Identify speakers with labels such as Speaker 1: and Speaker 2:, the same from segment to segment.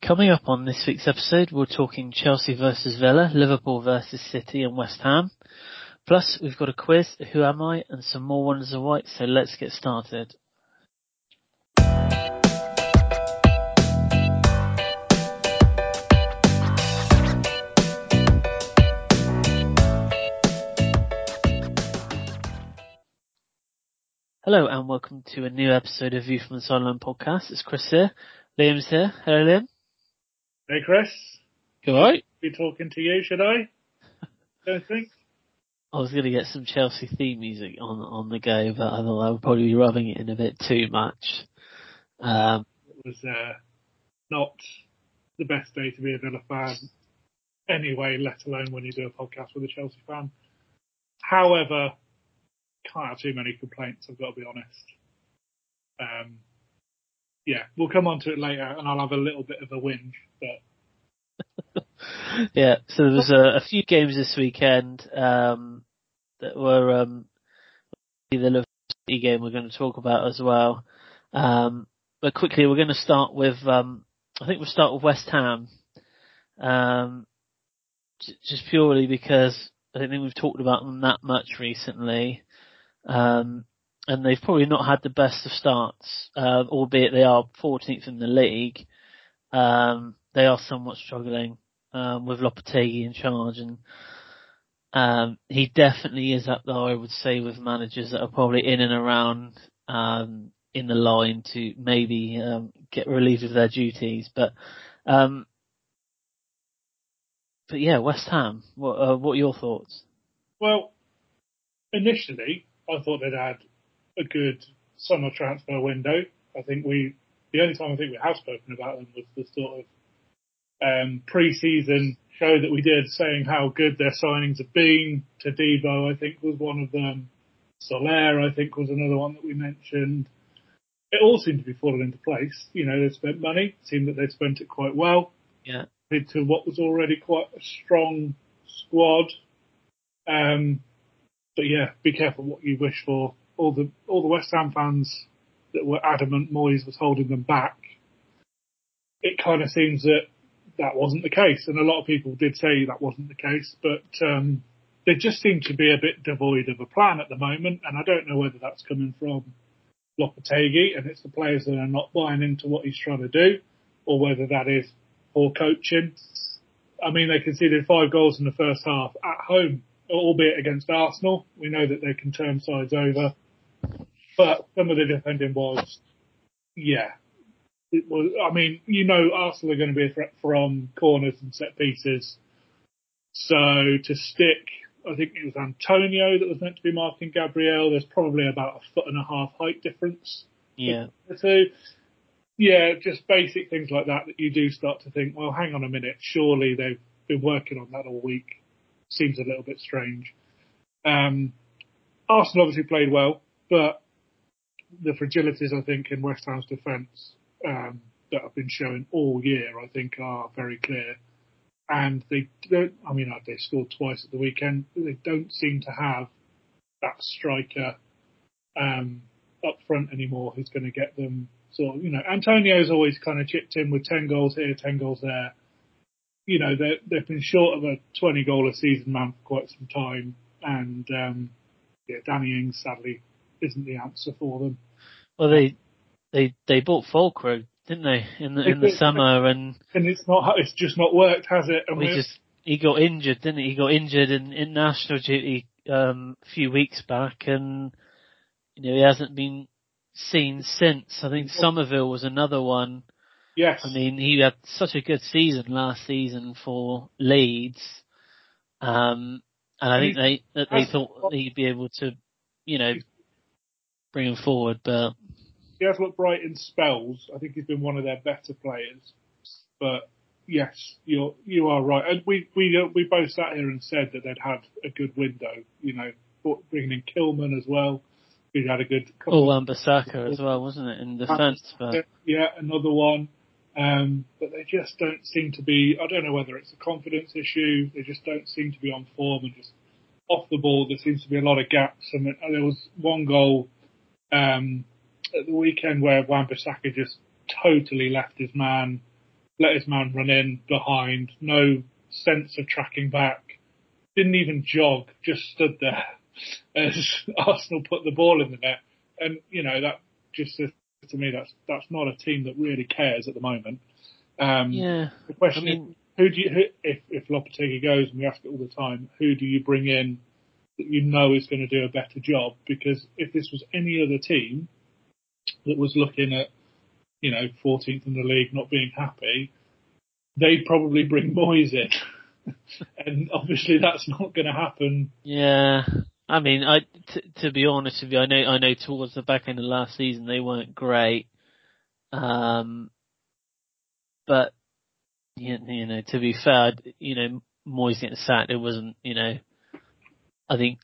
Speaker 1: Coming up on this week's episode, we're talking Chelsea versus Villa, Liverpool versus City and West Ham. Plus, we've got a quiz, Who Am I, and some more Wonders of White, so let's get started. Hello and welcome to a new episode of View from the Sideline podcast. It's Chris here. Liam's here. Hello, Liam.
Speaker 2: Hey, Chris.
Speaker 1: You alright?
Speaker 2: Be talking to you, should I? Don't think.
Speaker 1: I was going to get some Chelsea theme music on the go, but I thought I would probably be rubbing it in a bit too much.
Speaker 2: It was not the best day to be a Villa fan anyway, let alone when you do a podcast with a Chelsea fan. However, can't have too many complaints, I've got to be honest. Yeah, we'll come on to it later and I'll have a little bit of a whinge, but...
Speaker 1: Yeah, so there was a few games this weekend that were the Liverpool City game we're going to talk about as well. But quickly, we're going to start with, I think we'll start with West Ham. Just purely because I don't think we've talked about them that much recently. And they've probably not had the best of starts, albeit they are 14th in the league. They are somewhat struggling, with Lopetegui in charge, and he definitely is up there, I would say, with managers that are probably in and around in the line to maybe get relieved of their duties. But yeah, West Ham. What are your thoughts?
Speaker 2: Well, initially, I thought they'd had a good summer transfer window. I think the only time I think we have spoken about them was the sort of pre-season show that we did, saying how good their signings have been. Todibo, I think, was one of them. Soler, I think, was another one that we mentioned. It all seemed to be falling into place. You know, they've spent money. It seemed that they'd spent it quite well.
Speaker 1: Yeah.
Speaker 2: Into what was already quite a strong squad. But yeah, be careful what you wish for. All the West Ham fans that were adamant Moyes was holding them back, it kind of seems that wasn't the case. And a lot of people did say that wasn't the case, but they just seem to be a bit devoid of a plan at the moment. And I don't know whether that's coming from Lopetegui and it's the players that are not buying into what he's trying to do, or whether that is poor coaching. I mean, they conceded 5 goals in the first half at home, albeit against Arsenal. We know that they can turn sides over. But some of the defending was, yeah. It was, I mean, you know, Arsenal are going to be a threat from corners and set pieces. So to stick, I think it was Antonio that was meant to be marking Gabriel. There's probably about 1.5 foot height difference.
Speaker 1: Yeah.
Speaker 2: So, yeah, just basic things like that you do start to think, well, hang on a minute, surely they've been working on that all week. Seems a little bit strange. Arsenal obviously played well, but the fragilities, I think, in West Ham's defence that have been shown all year, I think, are very clear. And they don't, I mean, they scored twice at the weekend. They don't seem to have that striker up front anymore who's going to get them sort of, you know, Antonio's always kind of chipped in with 10 goals here, 10 goals there. You know, they've been short of a 20 goal a season man for quite some time. And, yeah, Danny Ings sadly isn't the answer for them.
Speaker 1: Well, they bought Fulkrug, didn't they, in the summer, and
Speaker 2: it's just not worked, has it? And
Speaker 1: he got injured, didn't he? He got injured in national duty a few weeks back, and you know he hasn't been seen since. I think Somerville was another one.
Speaker 2: Yes.
Speaker 1: I mean, he had such a good season last season for Leeds, and I think they thought he'd be able to, you know, bring him forward, but
Speaker 2: he has looked bright in spells. I think he's been one of their better players. But yes, you are right. And we both sat here and said that they'd had a good window. You know, bringing in Kilman as well. Who had a good couple.
Speaker 1: Wan-Bissaka as well, wasn't it, in defence? But
Speaker 2: yeah, another one. But they just don't seem to be. I don't know whether it's a confidence issue. They just don't seem to be on form, and just off the ball there seems to be a lot of gaps. And there was one goal at the weekend where Wan-Bissaka just totally left his man let his man run in behind, no sense of tracking back, didn't even jog, just stood there as Arsenal put the ball in the net. And, that just says to me that's not a team that really cares at the moment.
Speaker 1: Yeah.
Speaker 2: The question is, if Lopetegui goes, and we ask it all the time, who do you bring in that is going to do a better job? Because if this was any other team that was looking at, 14th in the league, not being happy, they'd probably bring Moyes in. And obviously that's not going to happen.
Speaker 1: Yeah. I mean, to be honest with you, I know towards the back end of last season they weren't great. But, to be fair, Moyes getting sacked, it wasn't, I think,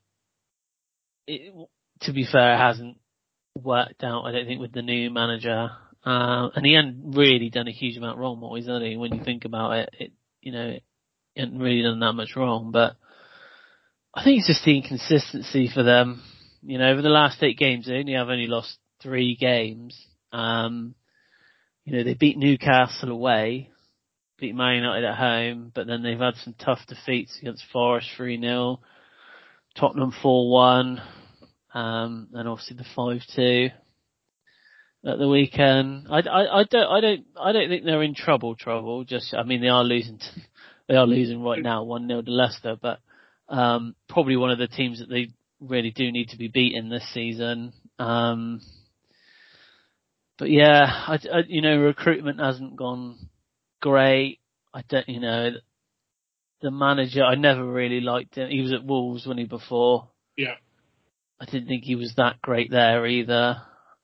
Speaker 1: to be fair, it hasn't worked out, I don't think, with the new manager. And he hadn't really done a huge amount wrong, Moyes, had he? When you think about it, he hadn't really done that much wrong, but I think it's just the inconsistency for them. Over the last 8 games, they only lost 3 games. They beat Newcastle away, beat Man United at home, but then they've had some tough defeats against Forest 3-0, Tottenham 4-1, and obviously the 5-2 at the weekend. I don't think they're in trouble. Just, they are losing. They are losing right now, 1-0 to Leicester, but probably one of the teams that they really do need to be beaten this season. But yeah, recruitment hasn't gone great. The manager, I never really liked him. He was at Wolves, wasn't he, before?
Speaker 2: Yeah.
Speaker 1: I didn't think he was that great there either.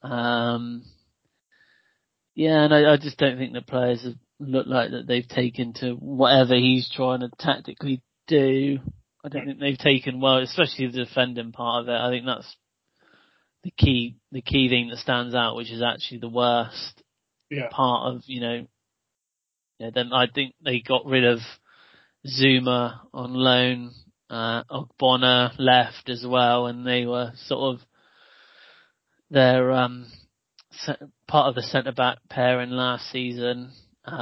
Speaker 1: Yeah, and I just don't think the players have looked like that they've taken to whatever he's trying to tactically do. I don't think they've taken well, especially the defending part of it. I think that's the key thing that stands out, which is actually the worst part of, then I think they got rid of Zuma on loan, Ogbonna left as well, and they were sort of their, part of the centre back pairing last season.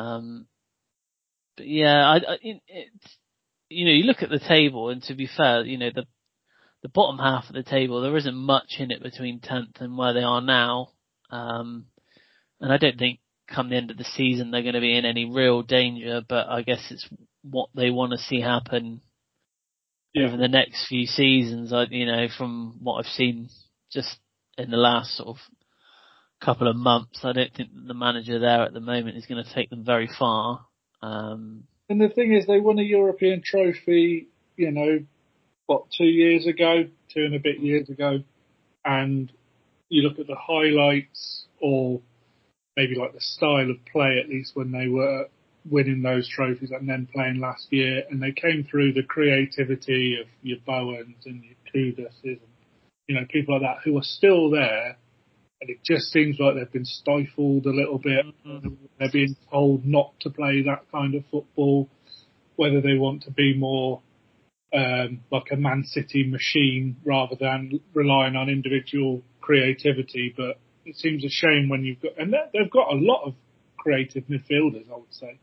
Speaker 1: But yeah, you look at the table, and to be fair, the bottom half of the table, there isn't much in it between 10th and where they are now. And I don't think come the end of the season they're going to be in any real danger, but I guess it's what they want to see happen over the next few seasons. From what I've seen just in the last sort of couple of months, I don't think that the manager there at the moment is going to take them very far.
Speaker 2: And the thing is, they won a European trophy, 2 years ago, 2 and a bit years ago, and you look at the highlights, or maybe like the style of play, at least when they were winning those trophies and then playing last year, and they came through the creativity of your Bowens and your Kuduses and, people like that who are still there, and it just seems like they've been stifled a little bit. Mm-hmm. They're being told not to play that kind of football, whether they want to be more like a Man City machine rather than relying on individual creativity. But it seems a shame when you've got, and they've got a lot of creative midfielders, I would say.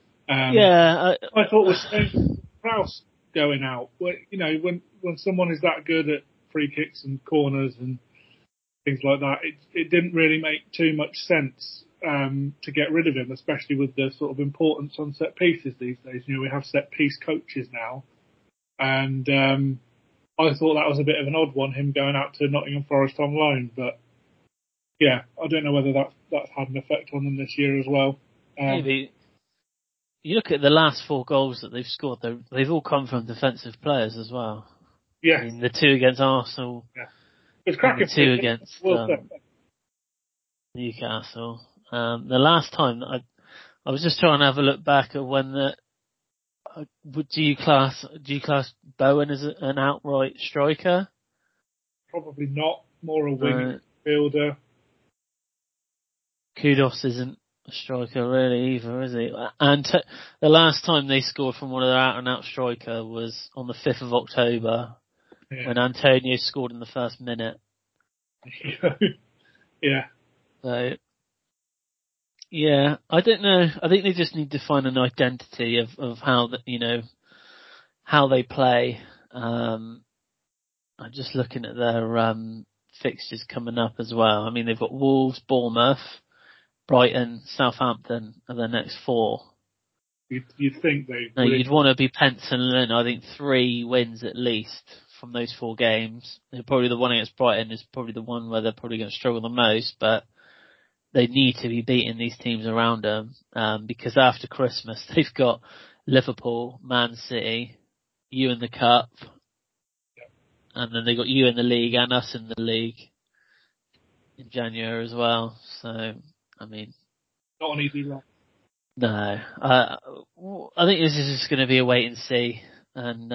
Speaker 2: I thought with Prowse going out, when someone is that good at free kicks and corners and things like that, it didn't really make too much sense to get rid of him, especially with the sort of importance on set pieces these days. We have set piece coaches now, and I thought that was a bit of an odd one, him going out to Nottingham Forest on loan. But yeah, I don't know whether that's had an effect on them this year as well.
Speaker 1: Maybe. You look at the last 4 goals that they've scored; they've all come from defensive players as well.
Speaker 2: Yeah,
Speaker 1: the 2 against Arsenal.
Speaker 2: Yeah. It's cracking.
Speaker 1: 2 against Newcastle. The last time I was just trying to have a look back at when do you class Bowen as an outright striker?
Speaker 2: Probably not. More a wing fielder.
Speaker 1: Kudos isn't a striker really either, is he? And the last time they scored from one of their out-and-out striker was on the 5th of October when Antonio scored in the first minute.
Speaker 2: Yeah.
Speaker 1: So, Yeah, I don't know. I think they just need to find an identity of how how they play. I'm just looking at their fixtures coming up as well. I mean, they've got Wolves, Bournemouth, Brighton, Southampton are their next four.
Speaker 2: You'd think they
Speaker 1: Now,
Speaker 2: would.
Speaker 1: you'd want to be penciling in, I think, 3 wins at least from those 4 games. Probably the one against Brighton is probably the one where they're probably going to struggle the most, but they need to be beating these teams around them, because after Christmas they've got Liverpool, Man City, you in the Cup, and then they got you in the league and us in the league in January as well. So, I mean,
Speaker 2: Not an easy run.
Speaker 1: no, I think this is just going to be a wait and see, and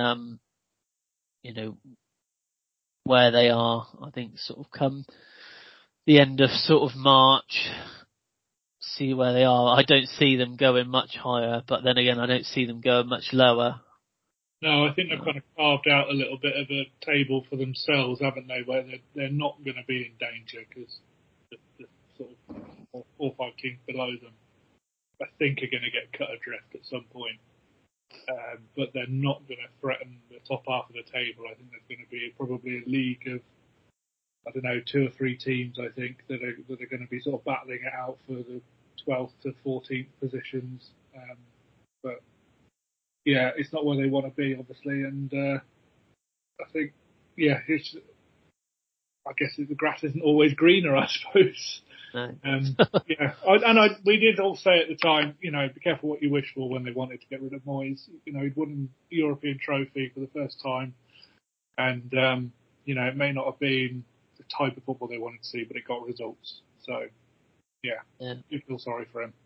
Speaker 1: where they are. I think sort of come the end of sort of March, see where they are. I don't see them going much higher, but then again, I don't see them going much lower.
Speaker 2: No, I think they've kind of carved out a little bit of a table for themselves, haven't they? Where they're not going to be in danger because the sort of 4 or 5 teams below them, I think, are going to get cut adrift at some point. But they're not going to threaten the top half of the table. I think there's going to be probably a league of, I don't know, 2 or 3 teams, I think, that are going to be sort of battling it out for the 12th to 14th positions. But yeah, it's not where they want to be, obviously, and I think, yeah, I guess the grass isn't always greener, I suppose.
Speaker 1: No.
Speaker 2: Yeah, we did all say at the time, be careful what you wish for when they wanted to get rid of Moyes. He'd won the European trophy for the first time, and it may not have been the type of football they wanted to see, but it got results. So, yeah. You feel sorry for him.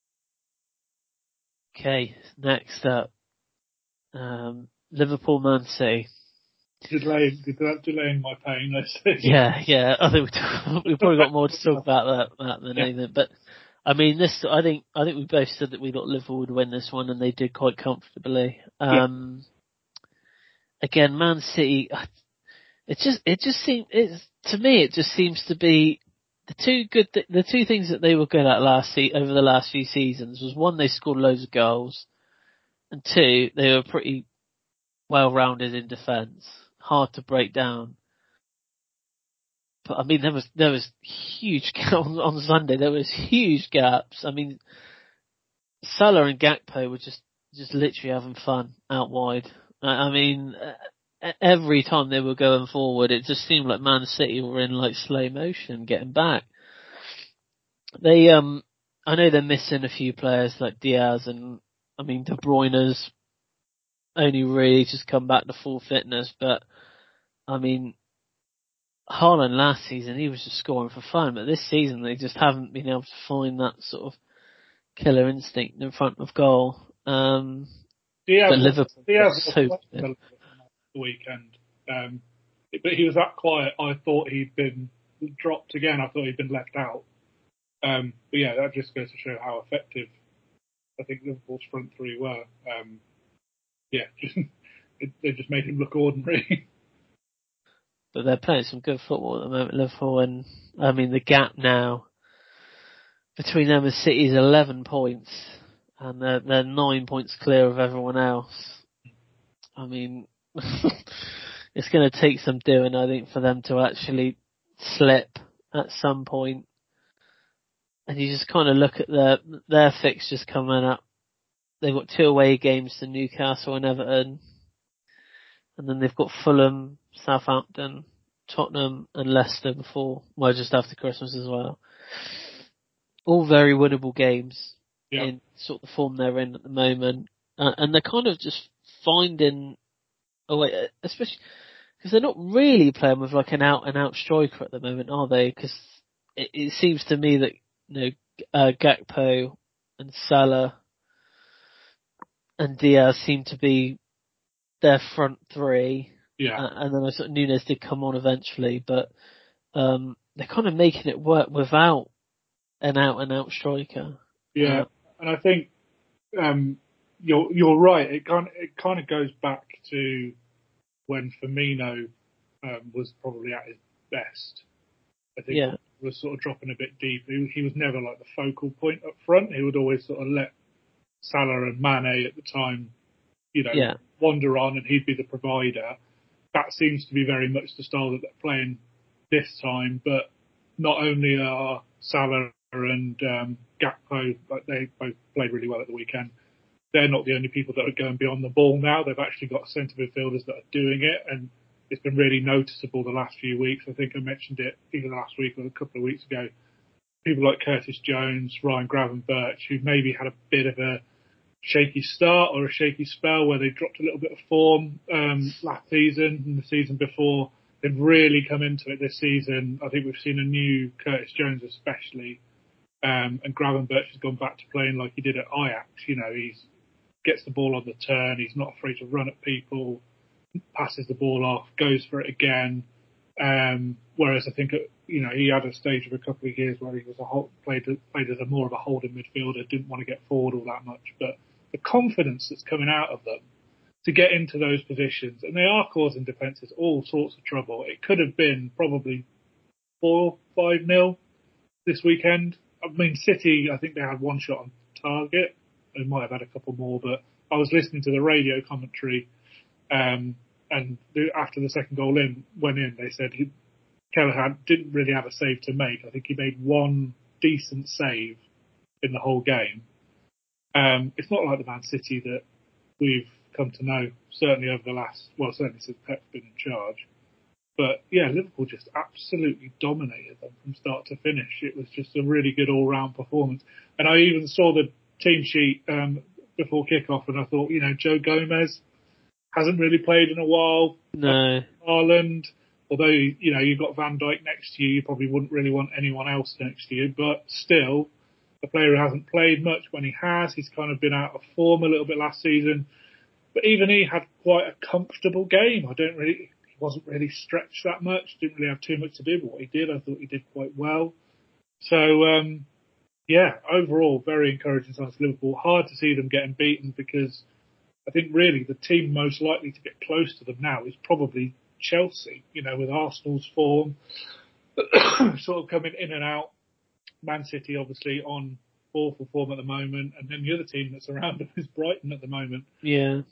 Speaker 1: Okay, next up, Liverpool, Man City.
Speaker 2: Delaying my pain, let's say.
Speaker 1: Yeah. I think we've probably got more to talk about that than anything. But I mean, I think we both said that we thought Liverpool would win this one, and they did quite comfortably. Again, Man City, it just seems to be the two things that they were good at over the last few seasons was, one, they scored loads of goals, and 2, they were pretty well-rounded in defence, hard to break down. But I mean, there was huge on Sunday. There was huge gaps. I mean, Salah and Gakpo were just literally having fun out wide. I mean, every time they were going forward, it just seemed like Man City were in like slow motion getting back. I know they're missing a few players like Diaz, and I mean De Bruyne's only really just come back to full fitness, but I mean, Haaland last season, he was just scoring for fun, but this season they just haven't been able to find that sort of killer instinct in front of goal. But Liverpool
Speaker 2: the weekend, but he was that quiet. I thought he'd been dropped again. I thought he'd been left out. But yeah, that just goes to show how effective I think Liverpool's front three were. They just made him look ordinary.
Speaker 1: But they're playing some good football at the moment, Liverpool, and I mean the gap now between them and City is 11 points, and they're 9 points clear of everyone else. I mean, it's going to take some doing, I think, for them to actually slip at some point. And you just kind of look at their fixtures coming up. They've got 2 away games to Newcastle and Everton, and then they've got Fulham, Southampton, Tottenham and Leicester just after Christmas as well. All very winnable games in sort of the form they're in at the moment. And they're kind of just finding a way, especially because they're not really playing with like an out and out striker at the moment, are they? Because it seems to me that, Gakpo and Salah and Diaz seem to be their front 3.
Speaker 2: Yeah.
Speaker 1: And then I thought Nunes did come on eventually, but they're kind of making it work without an out-and-out striker.
Speaker 2: Yeah, and I think you're right. It kind of goes back to when Firmino was probably at his best. I think was sort of dropping a bit deep. He was never like the focal point up front. He would always sort of let Salah and Mane at the time, wander on, and he'd be the provider. That seems to be very much the style that they're playing this time. But not only are Salah and Gakpo, like they both played really well at the weekend, they're not the only people that are going beyond the ball now. They've actually got centre midfielders that are doing it, and it's been really noticeable the last few weeks. I think I mentioned it either last week or a couple of weeks ago. People like Curtis Jones, Ryan Gravenberch, who maybe had a bit of a shaky start or a shaky spell where they dropped a little bit of form last season and the season before. They've really come into it this season. I think we've seen a new Curtis Jones especially, and Gravenberch has gone back to playing like he did at Ajax. He gets the ball on the turn. He's not afraid to run at people, passes the ball off, goes for it again. Whereas I think he had a stage of a couple of years where he was played as a more of a holding midfielder, didn't want to get forward all that much. But the confidence that's coming out of them to get into those positions, and they are causing defences all sorts of trouble. It could have been probably 4-5-0 this weekend. I mean, City, I think they had one shot on target. They might have had a couple more, but I was listening to the radio commentary, and after the second goal went in, they said Kelleher didn't really have a save to make. I think he made one decent save in the whole game. It's not like the Man City that we've come to know, certainly over the certainly since Pep's been in charge. But yeah, Liverpool just absolutely dominated them from start to finish. It was just a really good all-round performance. And I even saw the team sheet before kick-off, and I thought, Joe Gomez hasn't really played in a while.
Speaker 1: No.
Speaker 2: Haaland, although, you've got Van Dijk next to you, you probably wouldn't really want anyone else next to you. But still, a player who hasn't played much when he has, he's kind of been out of form a little bit last season. But even he had quite a comfortable game. He wasn't really stretched that much, didn't really have too much to do, but what he did, I thought he did quite well. So, overall, very encouraging signs for Liverpool. Hard to see them getting beaten because I think really the team most likely to get close to them now is probably Chelsea, with Arsenal's form sort of coming in and out. Man City obviously on awful form at the moment, and then the other team that's around them is Brighton at the moment.
Speaker 1: Yeah.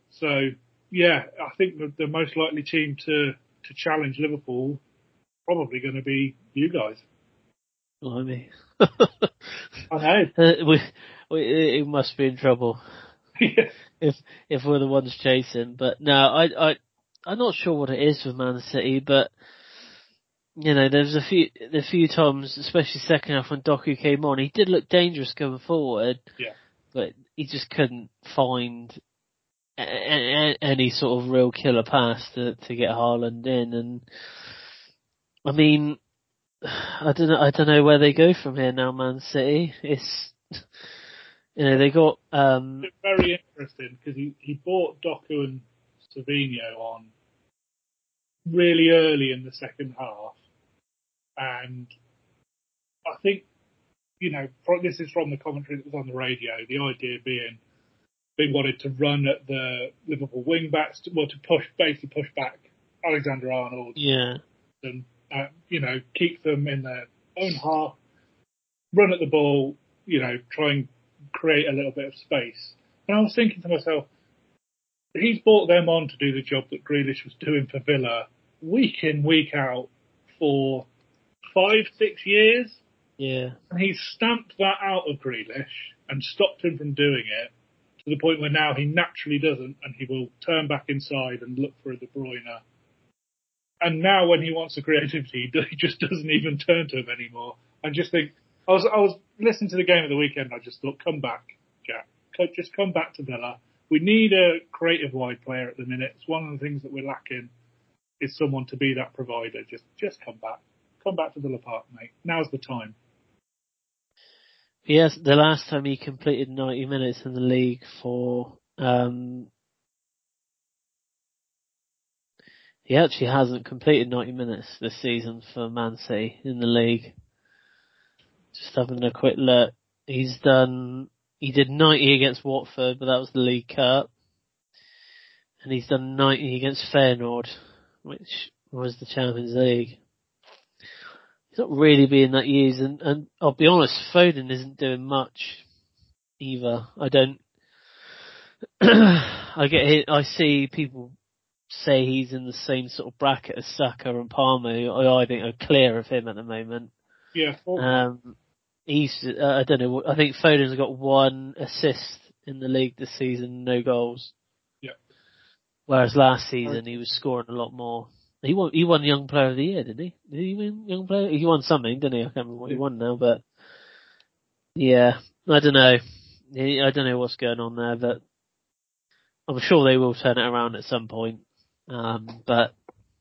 Speaker 2: I think the most likely team to challenge Liverpool probably going to be you guys.
Speaker 1: Blimey.
Speaker 2: I know.
Speaker 1: We must be in trouble.
Speaker 2: Yeah.
Speaker 1: If we're the ones chasing. But no, I'm not sure what it is with Man City, but there's a few times, especially second half when Doku came on, he did look dangerous going forward.
Speaker 2: Yeah.
Speaker 1: But he just couldn't find any sort of real killer pass to get Haaland in. And I mean, I don't know where they go from here now, Man City. It's, they got,
Speaker 2: It's very interesting because he bought Doku and Savinho on really early in the second half. And I think, this is from the commentary that was on the radio, the idea being they wanted to run at the Liverpool wing backs, to push back Alexander Arnold.
Speaker 1: Yeah.
Speaker 2: And, keep them in their own half, run at the ball, try and create a little bit of space. And I was thinking to myself, he's brought them on to do the job that Grealish was doing for Villa week in, week out for 5-6 years.
Speaker 1: Yeah.
Speaker 2: And he's stamped that out of Grealish and stopped him from doing it to the point where now he naturally doesn't, and he will turn back inside and look for a De Bruyne. And now when he wants the creativity, he just doesn't even turn to him anymore. I just think, I was listening to the game of the weekend, I just thought, come back, Jack. Just come back to Villa. We need a creative wide player at the minute. It's one of the things that we're lacking, is someone to be that provider. Just come back. Come back to Villa Park, mate. Now's the time.
Speaker 1: Yes, the last time he completed 90 minutes in the league for, he actually hasn't completed 90 minutes this season for Man City in the league. Just having a quick look. He did 90 against Watford, but that was the League Cup. And he's done 90 against Feyenoord, which was the Champions League. he's not really being that used. And I'll be honest, Foden isn't doing much either. I don't. I see people say he's in the same sort of bracket as Saka and Palmer, who I think are clear of him at the moment.
Speaker 2: Yeah.
Speaker 1: He's, I don't know, I think Foden's got 1 assist in the league this season, no goals.
Speaker 2: Yeah.
Speaker 1: Whereas last season he was scoring a lot more. He won Young Player of the Year, didn't he? Did he win Young Player? He won something, didn't he? I can't remember what he won now, but yeah, I don't know. I don't know what's going on there, but I'm sure they will turn it around at some point. But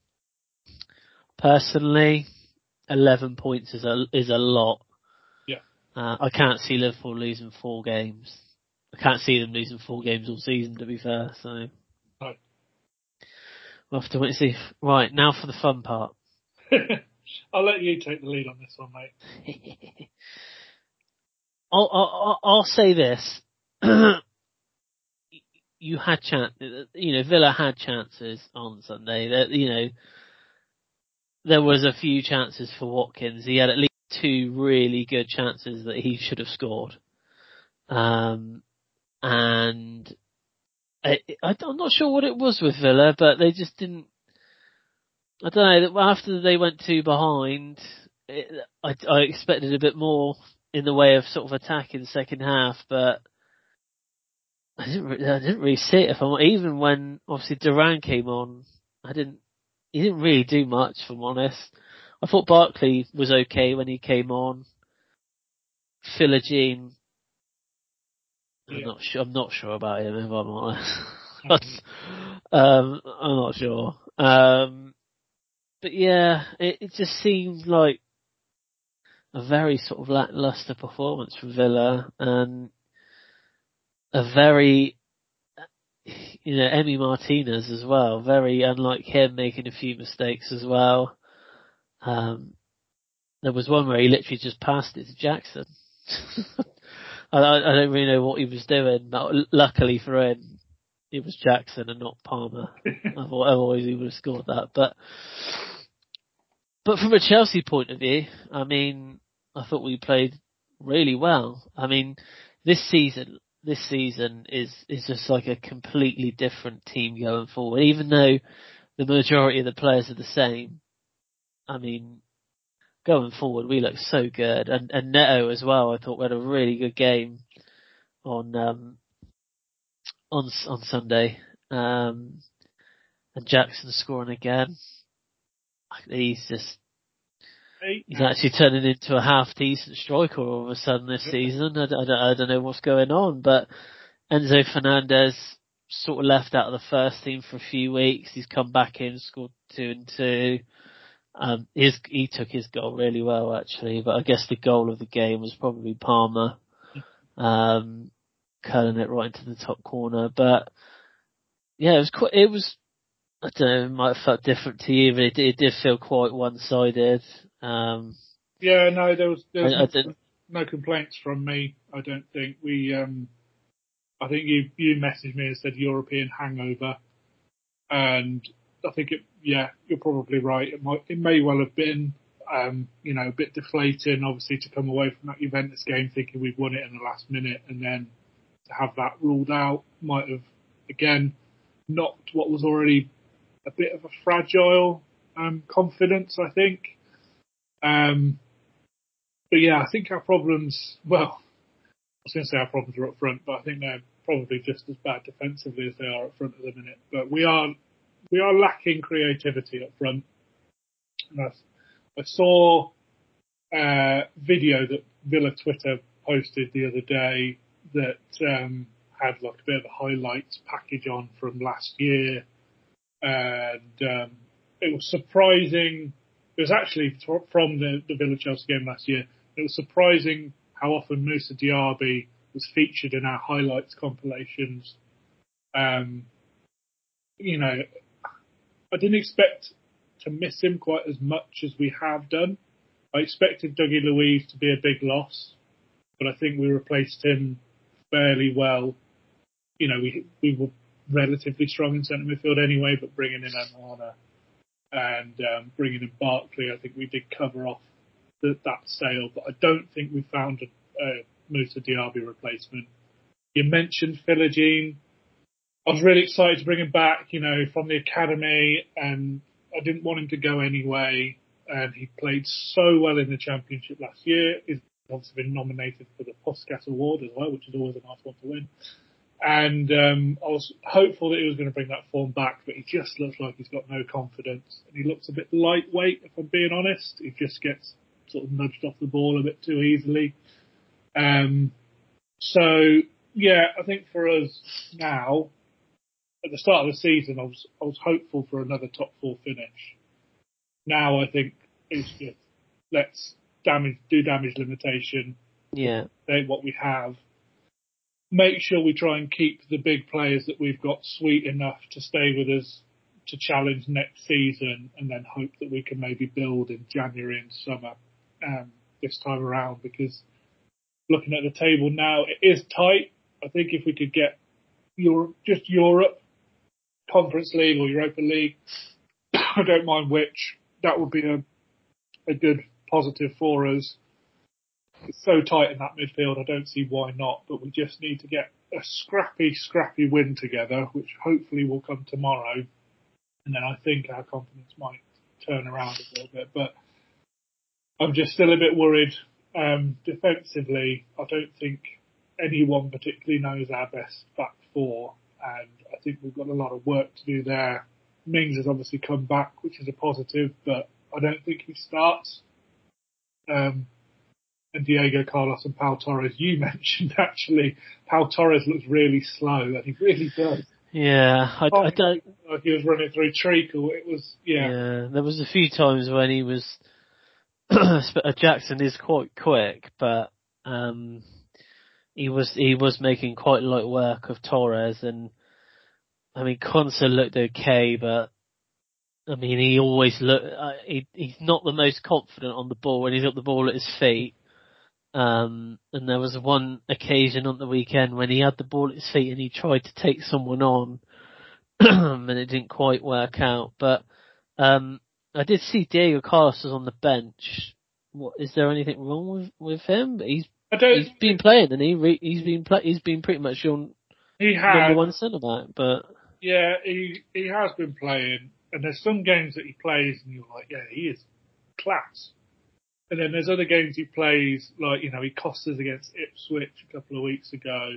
Speaker 1: personally, 11 points is a lot.
Speaker 2: Yeah.
Speaker 1: I can't see Liverpool losing 4 games. I can't see them losing 4 games all season, to be fair. So
Speaker 2: No.
Speaker 1: we'll have to wait and see. Right, now for the fun part.
Speaker 2: I'll let you take the lead on this one, mate.
Speaker 1: I'll say this. You had Villa had chances on Sunday. That there was a few chances for Watkins. He had at least 2 really good chances that he should have scored. And I'm not sure what it was with Villa, but they just didn't. I don't know. After they went 2 behind, I expected a bit more in the way of sort of attack in the second half, but I didn't really see it. Even when obviously Duran came on, he didn't really do much, if I'm honest. I thought Barkley was okay when he came on. Philogene, I'm not sure about him, if I'm honest. I'm not sure. But yeah, it just seemed like a very sort of lackluster performance from Villa, and a very, Emi Martinez as well, very unlike him, making a few mistakes as well. There was one where he literally just passed it to Jackson. I don't really know what he was doing, but luckily for him, it was Jackson and not Palmer. Otherwise he would have scored that. But from a Chelsea point of view, I mean, I thought we played really well. I mean, this season is just like a completely different team going forward. Even though the majority of the players are the same, I mean, going forward we look so good. And Neto as well, I thought we had a really good game on Sunday. And Jackson scoring again. He's actually turning into a half decent striker all of a sudden this season. I don't know what's going on, but Enzo Fernandez sort of left out of the first team for a few weeks. He's come back in, scored 2 and 2. He took his goal really well actually, but I guess the goal of the game was probably Palmer, curling it right into the top corner. But yeah, it was, I don't know, it might have felt different to you, but it did feel quite one-sided.
Speaker 2: Yeah, no, there was no complaints from me. I don't think I think you messaged me and said European hangover, and I think you're probably right. It may well have been, a bit deflating, obviously, to come away from that Juventus game thinking we've won it in the last minute, and then to have that ruled out might have again knocked what was already a bit of a fragile confidence, I think. But yeah, I think our problems, well, I was going to say our problems are up front, but I think they're probably just as bad defensively as they are up front at the minute. But we are lacking creativity up front. And I saw a video that Villa Twitter posted the other day that had like a bit of a highlights package on from last year. And it was surprising. It was actually from the Villa Chelsea game last year. It was surprising how often Moussa Diaby was featured in our highlights compilations. I didn't expect to miss him quite as much as we have done. I expected Dougie Luiz to be a big loss, but I think we replaced him fairly well. We were relatively strong in centre midfield anyway, but bringing in Onana and bringing in Barkley, I think we did cover off that sale, but I don't think we found a Moussa Diaby replacement. You mentioned Philogene. I was really excited to bring him back, from the academy, and I didn't want him to go anyway. And he played so well in the championship last year. He's obviously been nominated for the Puskas Award as well, which is always a nice one to win. And I was hopeful that he was going to bring that form back, but he just looks like he's got no confidence. And he looks a bit lightweight, if I'm being honest. He just gets sort of nudged off the ball a bit too easily. So, yeah, I think for us now, at the start of the season, I was hopeful for another top 4 finish. Now I think it's just let's do damage limitation.
Speaker 1: Yeah.
Speaker 2: Take what we have. Make sure we try and keep the big players that we've got sweet enough to stay with us to challenge next season, and then hope that we can maybe build in January and summer this time around. Because looking at the table now, it is tight. I think if we could get Europe, Conference League or Europa League, I don't mind which, that would be a good positive for us. It's so tight in that midfield, I don't see why not, but we just need to get a scrappy win together, which hopefully will come tomorrow, and then I think our confidence might turn around a little bit. But I'm just still a bit worried. Defensively, I don't think anyone particularly knows our best back four, and I think we've got a lot of work to do there. Mings has obviously come back, which is a positive, but I don't think he starts. And Diego Carlos and Pau Torres, you mentioned actually, Pau Torres looks really slow, and he really does.
Speaker 1: Yeah, I don't.
Speaker 2: Like he was running through treacle. It was,
Speaker 1: Yeah, there was a few times when he was. Jackson is quite quick, but he was making quite light work of Torres, and I mean Konsa looked okay, but I mean he always he's not the most confident on the ball when he's got the ball at his feet. And there was one occasion on the weekend when he had the ball at his feet and he tried to take someone on, and it didn't quite work out. But I did see Diego Carlos was on the bench. What, is there anything wrong with him? He's been playing, and he's been pretty much your number one centre back. But
Speaker 2: yeah, he has been playing, and there's some games that he plays, and you're like, yeah, he is class. And then there's other games he plays, like, he cost us against Ipswich a couple of weeks ago.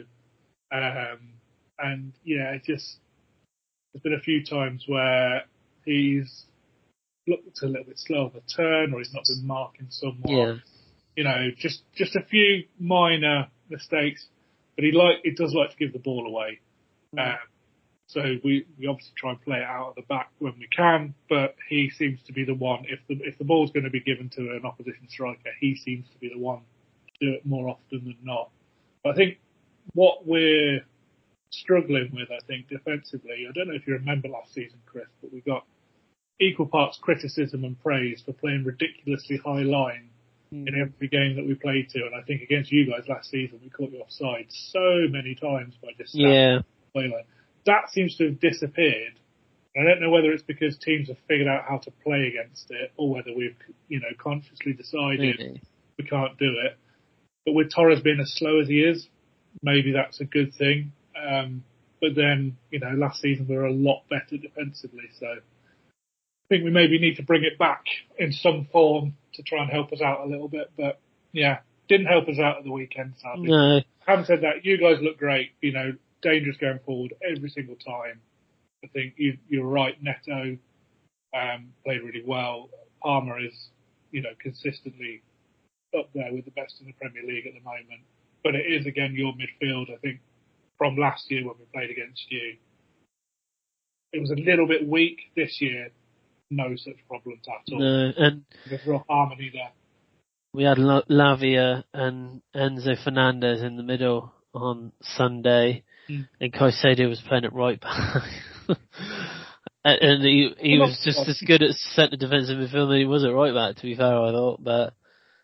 Speaker 2: And yeah, there's been a few times where he's looked a little bit slow of a turn, or he's not been marking someone.
Speaker 1: Yeah.
Speaker 2: Just a few minor mistakes, but he does like to give the ball away. So we obviously try and play it out at the back when we can, but he seems to be the one, if the ball's going to be given to an opposition striker, he seems to be the one to do it more often than not. But I think what we're struggling with, defensively, I don't know if you remember last season, Chris, but we got equal parts criticism and praise for playing ridiculously high line in every game that we played to. And I think against you guys last season, we caught you offside so many times by just standing play line. That seems to have disappeared. I don't know whether it's because teams have figured out how to play against it, or whether we've, consciously decided we can't do it. But with Torres being as slow as he is, maybe that's a good thing. But then, last season we were a lot better defensively, so I think we maybe need to bring it back in some form to try and help us out a little bit. But yeah, didn't help us out at the weekend, sadly.
Speaker 1: No.
Speaker 2: Having said that, you guys look great. Dangerous going forward every single time. I think you're right. Neto played really well. Palmer is, consistently up there with the best in the Premier League at the moment. But it is, again, your midfield. I think from last year when we played against you, it was a little bit weak. This year, no such problems at all.
Speaker 1: No, and
Speaker 2: there's real harmony there.
Speaker 1: We had Lavia and Enzo Fernandez in the middle on Sunday, and Caicedo was playing at right back. and he was just as good at centre defensive midfield than he was at right back, to be fair, I thought. But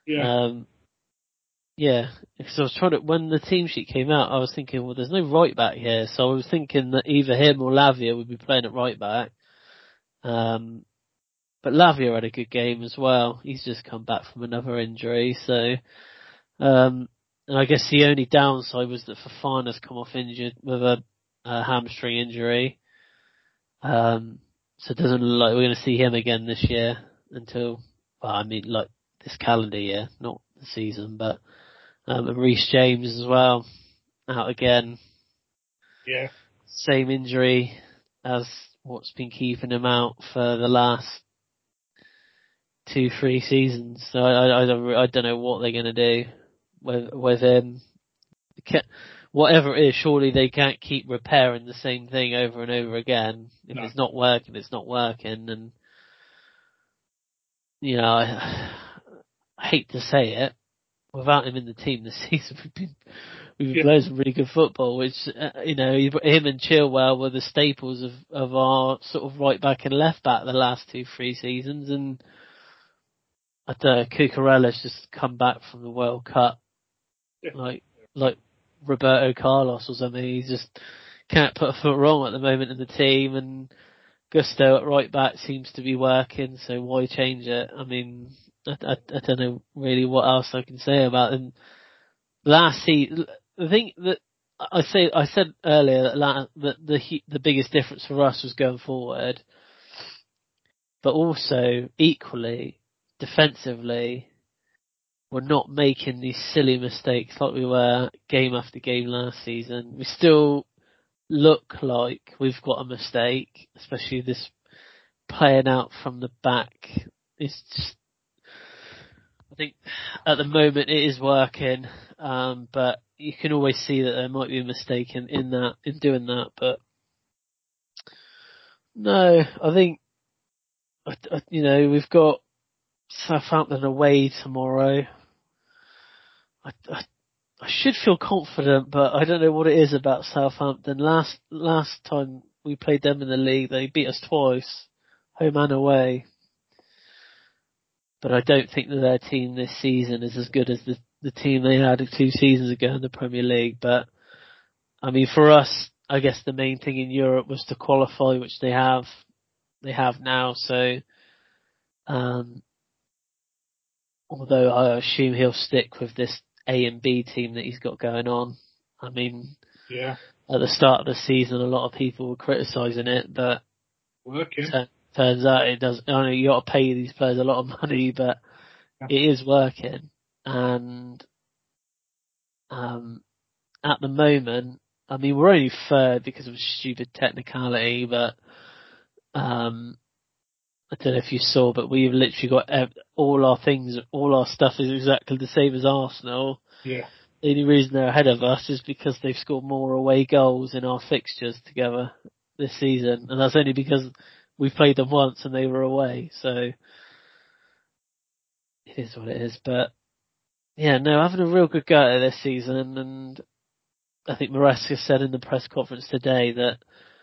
Speaker 1: because I was trying to, when the team sheet came out, I was thinking, well, there's no right back here, so I was thinking that either him or Lavia would be playing at right back. But Lavia had a good game as well. He's just come back from another injury, so and I guess the only downside was that Fofana's come off injured with a hamstring injury. So it doesn't look like we're going to see him again this year until, like this calendar year, not the season, but, and Reece James as well, out again.
Speaker 2: Yeah.
Speaker 1: Same injury as what's been keeping him out for the last 2-3 seasons. So I don't know what they're going to do with him. Whatever it is, surely they can't keep repairing the same thing over and over again. If it's not working, it's not working. And, I hate to say it, without him in the team this season, we've been playing some really good football, which, him and Chilwell were the staples of our sort of right back and left back the last 2-3 seasons. And I don't know, Cucurella's just come back from the World Cup, like Roberto Carlos or something. He just can't put a foot wrong at the moment in the team, and Gusto at right back seems to be working, so why change it? I mean, I don't know really what else I can say about him. Last season, the thing that I said earlier that the biggest difference for us was going forward, but also equally defensively, we're not making these silly mistakes like we were game after game last season. We still look like we've got a mistake, especially this playing out from the back. It's just, I think at the moment it is working, but you can always see that there might be a mistake in doing that. But no, I think, we've got Southampton away tomorrow. I should feel confident, but I don't know what it is about Southampton. Last time we played them in the league, they beat us twice, home and away. But I don't think that their team this season is as good as the team they had 2 seasons ago in the Premier League. But, I mean, for us, I guess the main thing in Europe was to qualify, which they have now. So, although I assume he'll stick with this A and B team that he's got going on. I mean, at the start of the season, a lot of people were criticising it, but turns out it does. I know you got to pay these players a lot of money, but it is working. And at the moment, I mean, we're only third because of a stupid technicality, but I don't know if you saw, but we've literally got all our stuff is exactly the same as Arsenal.
Speaker 2: Yeah.
Speaker 1: The only reason they're ahead of us is because they've scored more away goals in our fixtures together this season, and that's only because we played them once and they were away. So it is what it is. But yeah, no, having a real good go at it this season, and I think Maresca said in the press conference today that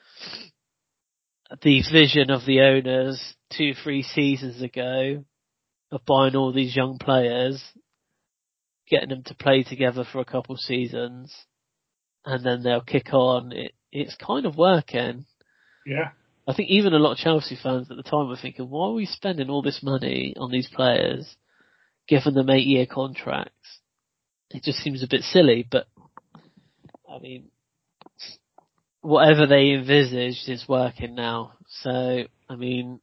Speaker 1: the vision of the owners 2-3 seasons ago of buying all these young players, getting them to play together for a couple seasons, and then they'll kick on. It's kind of working.
Speaker 2: Yeah.
Speaker 1: I think even a lot of Chelsea fans at the time were thinking, why are we spending all this money on these players, giving them 8-year contracts? It just seems a bit silly, but I mean, whatever they envisaged is working now. So, I mean,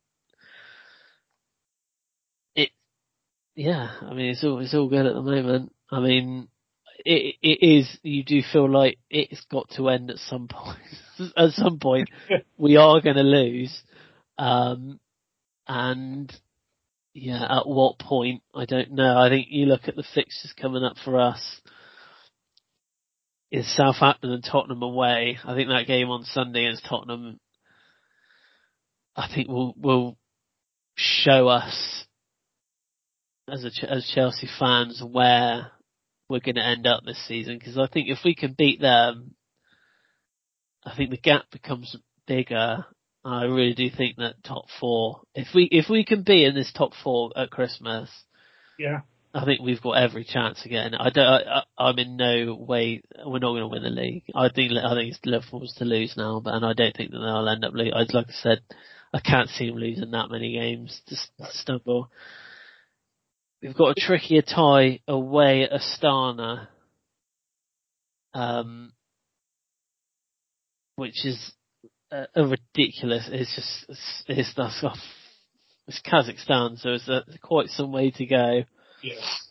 Speaker 1: it's all good at the moment. I mean, it is, you do feel like it's got to end at some point. At some point, we are going to lose. And yeah, at what point, I don't know. I think you look at the fixtures coming up for us. Is Southampton and Tottenham away. I think that game on Sunday against Tottenham, I think will show us as Chelsea fans where we're going to end up this season. Because I think if we can beat them, I think the gap becomes bigger. I really do think that top 4, if we can be in this top 4 at Christmas, I think we've got every chance again. I'm in no way, we're not going to win the league. I think it's Liverpool's to lose now, and I don't think that they'll end up losing. Like I said, I can't see him losing that many games. Just stumble. We've got a trickier tie away at Astana, which is a ridiculous. It's Kazakhstan, so it's quite some way to go.
Speaker 2: Yes.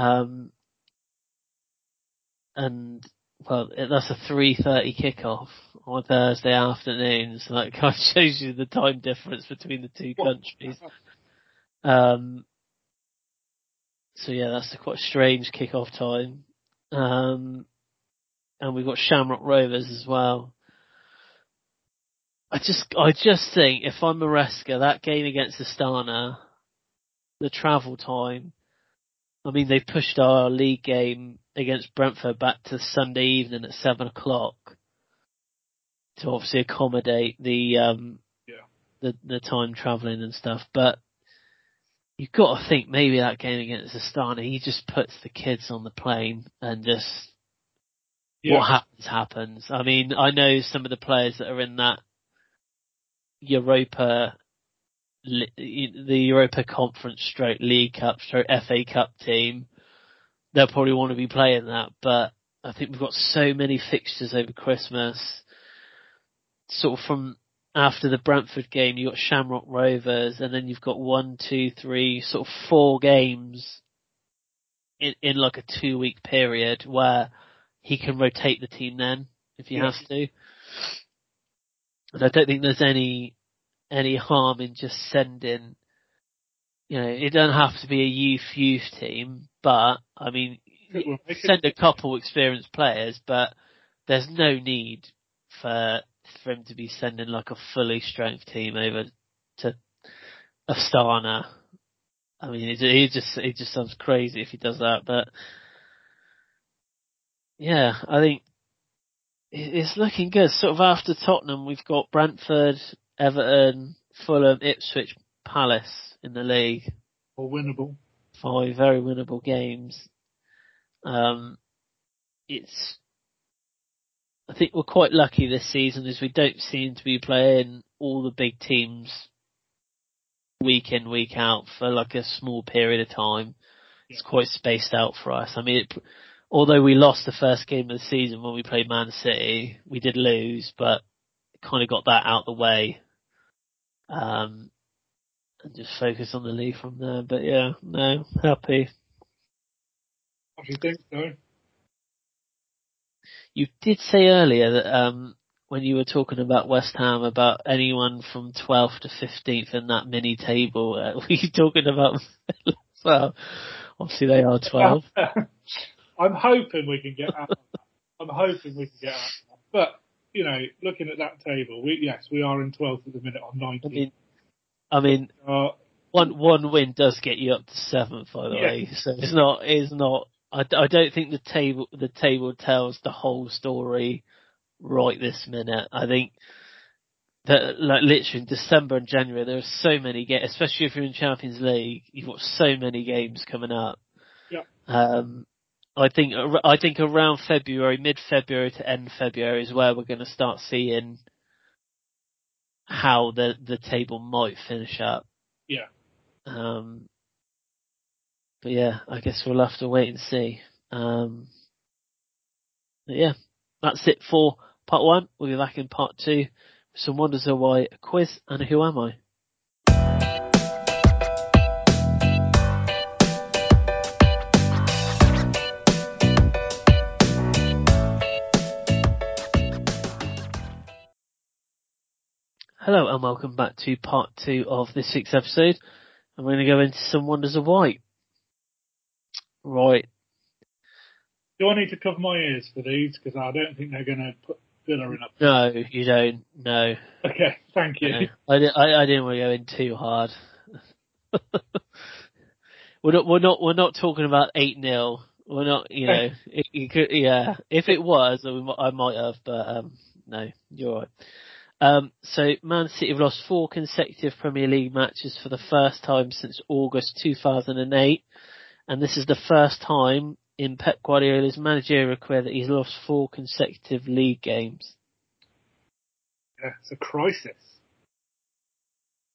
Speaker 1: And well, that's a 3:30 kickoff on Thursday afternoon, so that kind of shows you the time difference between the two countries. So yeah, that's a quite strange kickoff time. And we've got Shamrock Rovers as well. I just think if I'm Maresca, that game against Astana, the travel time, I mean, they pushed our league game against Brentford back to Sunday evening at 7:00 to obviously accommodate the time travelling and stuff. But you've got to think maybe that game against Astana, he just puts the kids on the plane and just what happens. I mean, I know some of the players that are in that the Europa Conference stroke League Cup stroke FA Cup team, they'll probably want to be playing that, but I think we've got so many fixtures over Christmas. Sort of from after the Brentford game, you've got Shamrock Rovers, and then you've got 1, 2, 3, sort of 4 games in like a 2-week period where he can rotate the team then, if he has to. And I don't think there's any harm in just sending, it doesn't have to be a youth team, but, I mean, send a couple experienced players, but there's no need for him to be sending like a fully strength team over to Astana. I mean, it just sounds crazy if he does that, but yeah, I think it's looking good. Sort of after Tottenham, we've got Brentford, Everton, Fulham, Ipswich, Palace in the league.
Speaker 2: All winnable.
Speaker 1: 5 very winnable games. I think we're quite lucky this season as we don't seem to be playing all the big teams week in, week out for like a small period of time. Yeah. It's quite spaced out for us. I mean, although we lost the first game of the season when we played Man City, we did lose, but kind of got that out the way. And just focus on the league from there. But yeah, no, happy.
Speaker 2: What do you think, so?
Speaker 1: You did say earlier that when you were talking about West Ham, about anyone from 12th to 15th in that mini table, were you talking about? Well, obviously they are 12.
Speaker 2: I'm hoping we can get out. But looking at that table, we are in 12th at the minute on 19.
Speaker 1: I mean, one win does get you up to 7th, by the way. So it's not. I don't think the table tells the whole story right this minute. I think that like literally in December and January there are so many games, especially if you're in Champions League, you've got so many games coming up.
Speaker 2: Yeah.
Speaker 1: I think around February, mid-February to end February is where we're going to start seeing how the table might finish up.
Speaker 2: Yeah.
Speaker 1: But yeah, I guess we'll have to wait and see. But yeah, that's it for part 1. We'll be back in part 2 with some Wonders of Why, a quiz, and a Who Am I? Hello and welcome back to part 2 of this week's episode. And we're going to go into some Wonders of Why. Right.
Speaker 2: Do I need to cover my ears for these? Because I don't think they're going to put Villa in up.
Speaker 1: No, you don't. No.
Speaker 2: Okay, thank you.
Speaker 1: No. I didn't want to go in too hard. We're not talking about 8-0. We're not, it could, yeah. If it was, I might have, but no, you're right. So Man City have lost 4 consecutive Premier League matches for the first time since August 2008, and this is the first time in Pep Guardiola's managerial career that he's lost 4 consecutive league games.
Speaker 2: Yeah, it's a crisis.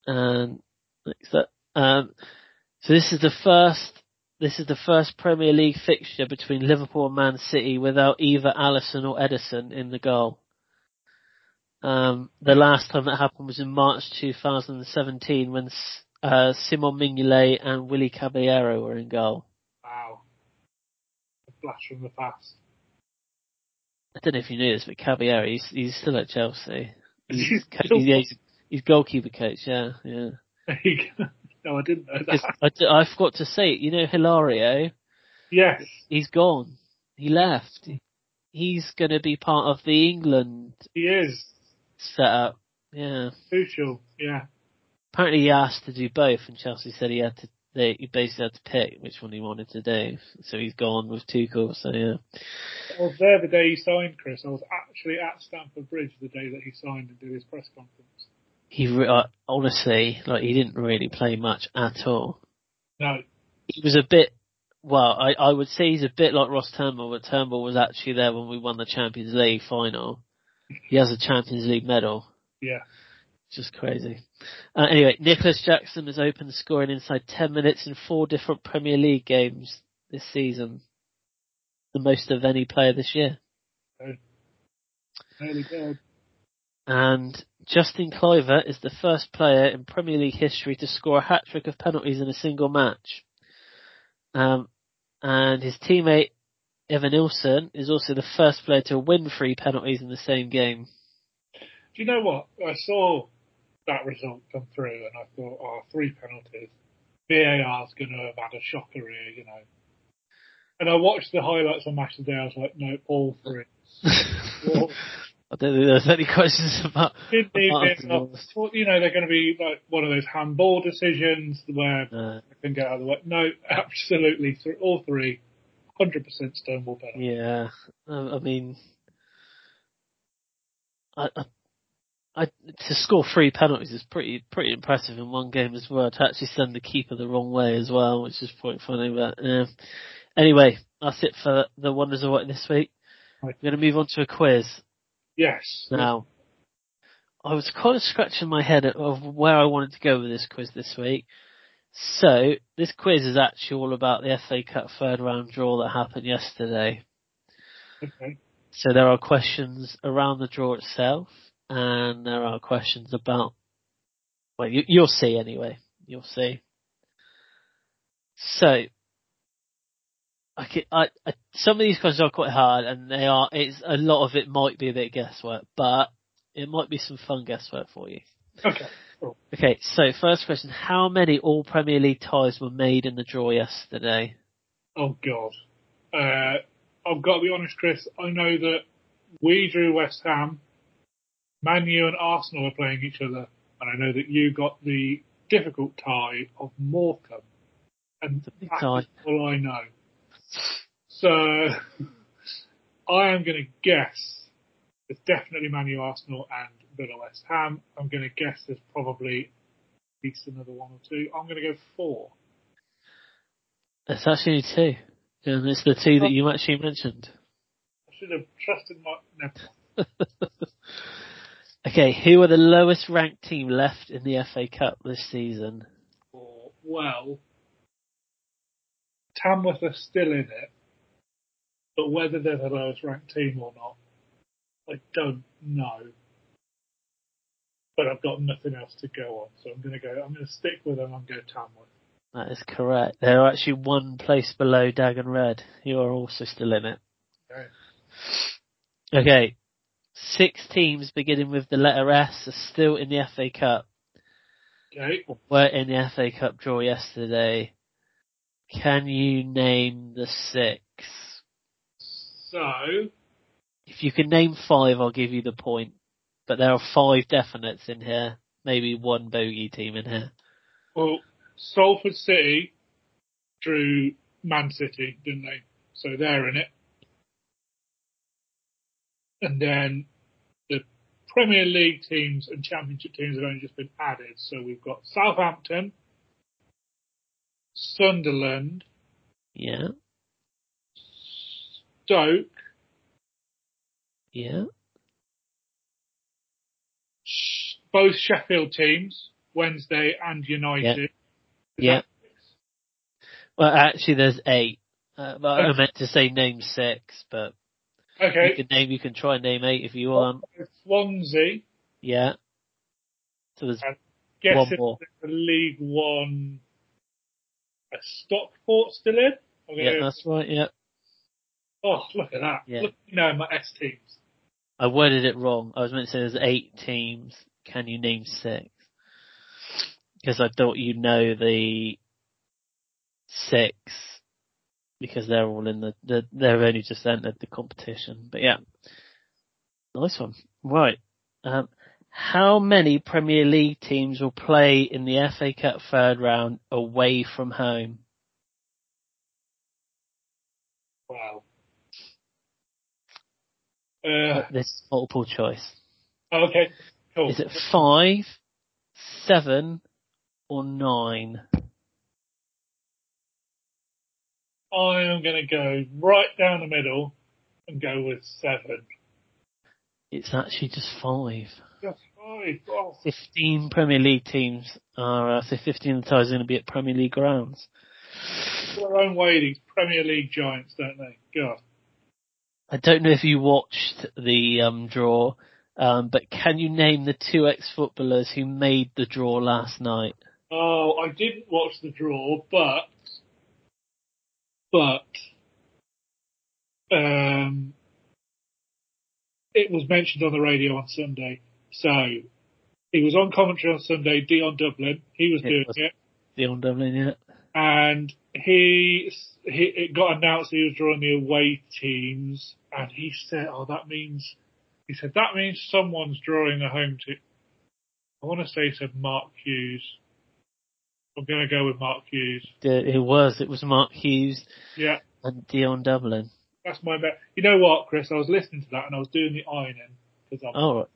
Speaker 1: And next up, so this is the first Premier League fixture between Liverpool and Man City without either Alisson or Ederson in the goal. The last time that happened was in March 2017 when Simon Mignolet and Willy Caballero were in goal.
Speaker 2: Wow. A flash from the past.
Speaker 1: I don't know if you knew this, but Caballero, he's still at Chelsea. He's goalkeeper coach, yeah.
Speaker 2: No, I didn't know that.
Speaker 1: I forgot to say it. You know Hilario?
Speaker 2: Yes.
Speaker 1: He's gone. He left. He's going to be part of the England.
Speaker 2: He is.
Speaker 1: Setup. Yeah.
Speaker 2: Crucial, yeah.
Speaker 1: Apparently he asked to do both, and Chelsea said he basically had to pick which one he wanted to do. So he's gone with Tuchel, so yeah.
Speaker 2: I was there the day he signed, Chris. I was actually at Stamford Bridge the day that he signed and did his press conference.
Speaker 1: Honestly, he didn't really play much at all.
Speaker 2: No.
Speaker 1: He was a bit, I would say he's a bit like Ross Turnbull, but Turnbull was actually there when we won the Champions League final. He has a Champions League medal.
Speaker 2: Yeah.
Speaker 1: Just crazy. Anyway, Nicholas Jackson has opened scoring inside 10 minutes in 4 different Premier League games this season. The most of any player this year.
Speaker 2: Really good.
Speaker 1: And Justin Kluivert is the first player in Premier League history to score a hat-trick of penalties in a single match. And his teammate Evan Nilsson is also the first player to win 3 penalties in the same game.
Speaker 2: Do you know what? I saw that result come through and I thought, 3 penalties. VAR's going to have had a shocker here, you know. And I watched the highlights on Match of the Day. I was like, no, all 3.
Speaker 1: I don't think there's any questions about
Speaker 2: they're going to be like one of those handball decisions where they can get out of the way. No, absolutely. All 3, 100% Stonewall penalty.
Speaker 1: Yeah. I mean, to score 3 penalties is pretty impressive in one game as well. To actually send the keeper the wrong way as well, which is quite funny. But anyway, that's it for the Wonders of What this week.
Speaker 2: Right.
Speaker 1: We're going to move on to a quiz.
Speaker 2: Yes.
Speaker 1: Now, I was kind of scratching my head of where I wanted to go with this quiz this week. So, this quiz is actually all about the FA Cup third round draw that happened yesterday.
Speaker 2: Okay.
Speaker 1: So there are questions around the draw itself, and there are questions about, well, you'll see anyway. You'll see. So, some of these questions are quite hard, and a lot of it might be a bit of guesswork, but it might be some fun guesswork for you.
Speaker 2: Okay. Cool.
Speaker 1: Okay, so first question. How many All Premier League ties were made in the draw yesterday?
Speaker 2: Oh, God. I've got to be honest, Chris. I know that we drew West Ham, Man U and Arsenal are playing each other, and I know that you got the difficult tie of Morecambe. And that's all I know. So, I am going to guess it's definitely Man U, Arsenal and Villa West Ham. I'm going to guess there's probably at least another 1 or 2. I'm going to go 4.
Speaker 1: It's actually 2. And it's the 2 that you actually mentioned.
Speaker 2: I should have trusted my... Never.
Speaker 1: Okay, who are the lowest ranked team left in the FA Cup this season?
Speaker 2: Well, Tamworth are still in it, but whether they're the lowest ranked team or not, I don't know. But I've got nothing else to go on, so I'm going to stick with them and go Tamworth.
Speaker 1: That is correct. They're actually 1 place below Dagon Red, who are also still in it. Okay. 6 teams beginning with the letter S are still in the FA Cup.
Speaker 2: Okay.
Speaker 1: Were in the FA Cup draw yesterday. Can you name the 6?
Speaker 2: So,
Speaker 1: if you can name 5, I'll give you the point. But there are 5 definites in here. Maybe 1 bogey team in here.
Speaker 2: Well, Salford City drew Man City, didn't they? So they're in it. And then the Premier League teams and Championship teams have only just been added. So we've got Southampton, Sunderland,
Speaker 1: Yeah.
Speaker 2: Stoke,
Speaker 1: yeah,
Speaker 2: both Sheffield teams, Wednesday, and United.
Speaker 1: Yeah. Well, actually, there's 8. But I meant to say name 6, but
Speaker 2: okay.
Speaker 1: You can try and name 8 if you want.
Speaker 2: Swansea.
Speaker 1: Yeah. So there's
Speaker 2: I'm
Speaker 1: one
Speaker 2: guessing
Speaker 1: more.
Speaker 2: the League One. A Stockport still in?
Speaker 1: Yeah, that's right. Yeah.
Speaker 2: Oh, look at that.
Speaker 1: Yeah.
Speaker 2: Look, my S teams.
Speaker 1: I worded it wrong. I was meant to say there's 8 teams. Can you name 6? Because I thought you know the 6 because they're all in they've only just entered the competition. But yeah, nice one. Right. How many Premier League teams will play in the FA Cup third round away from home?
Speaker 2: Wow.
Speaker 1: This is multiple choice.
Speaker 2: Okay, cool.
Speaker 1: Is it 5, 7, or 9?
Speaker 2: I am going to go right down the middle and go with 7.
Speaker 1: It's actually just 5.
Speaker 2: Just 5. Oh.
Speaker 1: 15 Premier League teams are, 15 of the times going to be at Premier League grounds.
Speaker 2: Their own way, these Premier League giants, don't they? God.
Speaker 1: I don't know if you watched the draw, but can you name the 2 ex-footballers who made the draw last night?
Speaker 2: Oh, I didn't watch the draw, but it was mentioned on the radio on Sunday. So he was on commentary on Sunday. Dion Dublin, he was doing it.
Speaker 1: Dion Dublin, yeah.
Speaker 2: And it got announced he was drawing the away teams, and he said, that means someone's drawing a home team. I want to say he said Mark Hughes. I'm going to go with Mark Hughes.
Speaker 1: It was Mark Hughes.
Speaker 2: Yeah.
Speaker 1: And Dion Dublin.
Speaker 2: That's my bet. You know what, Chris? I was listening to that and I was doing the ironing because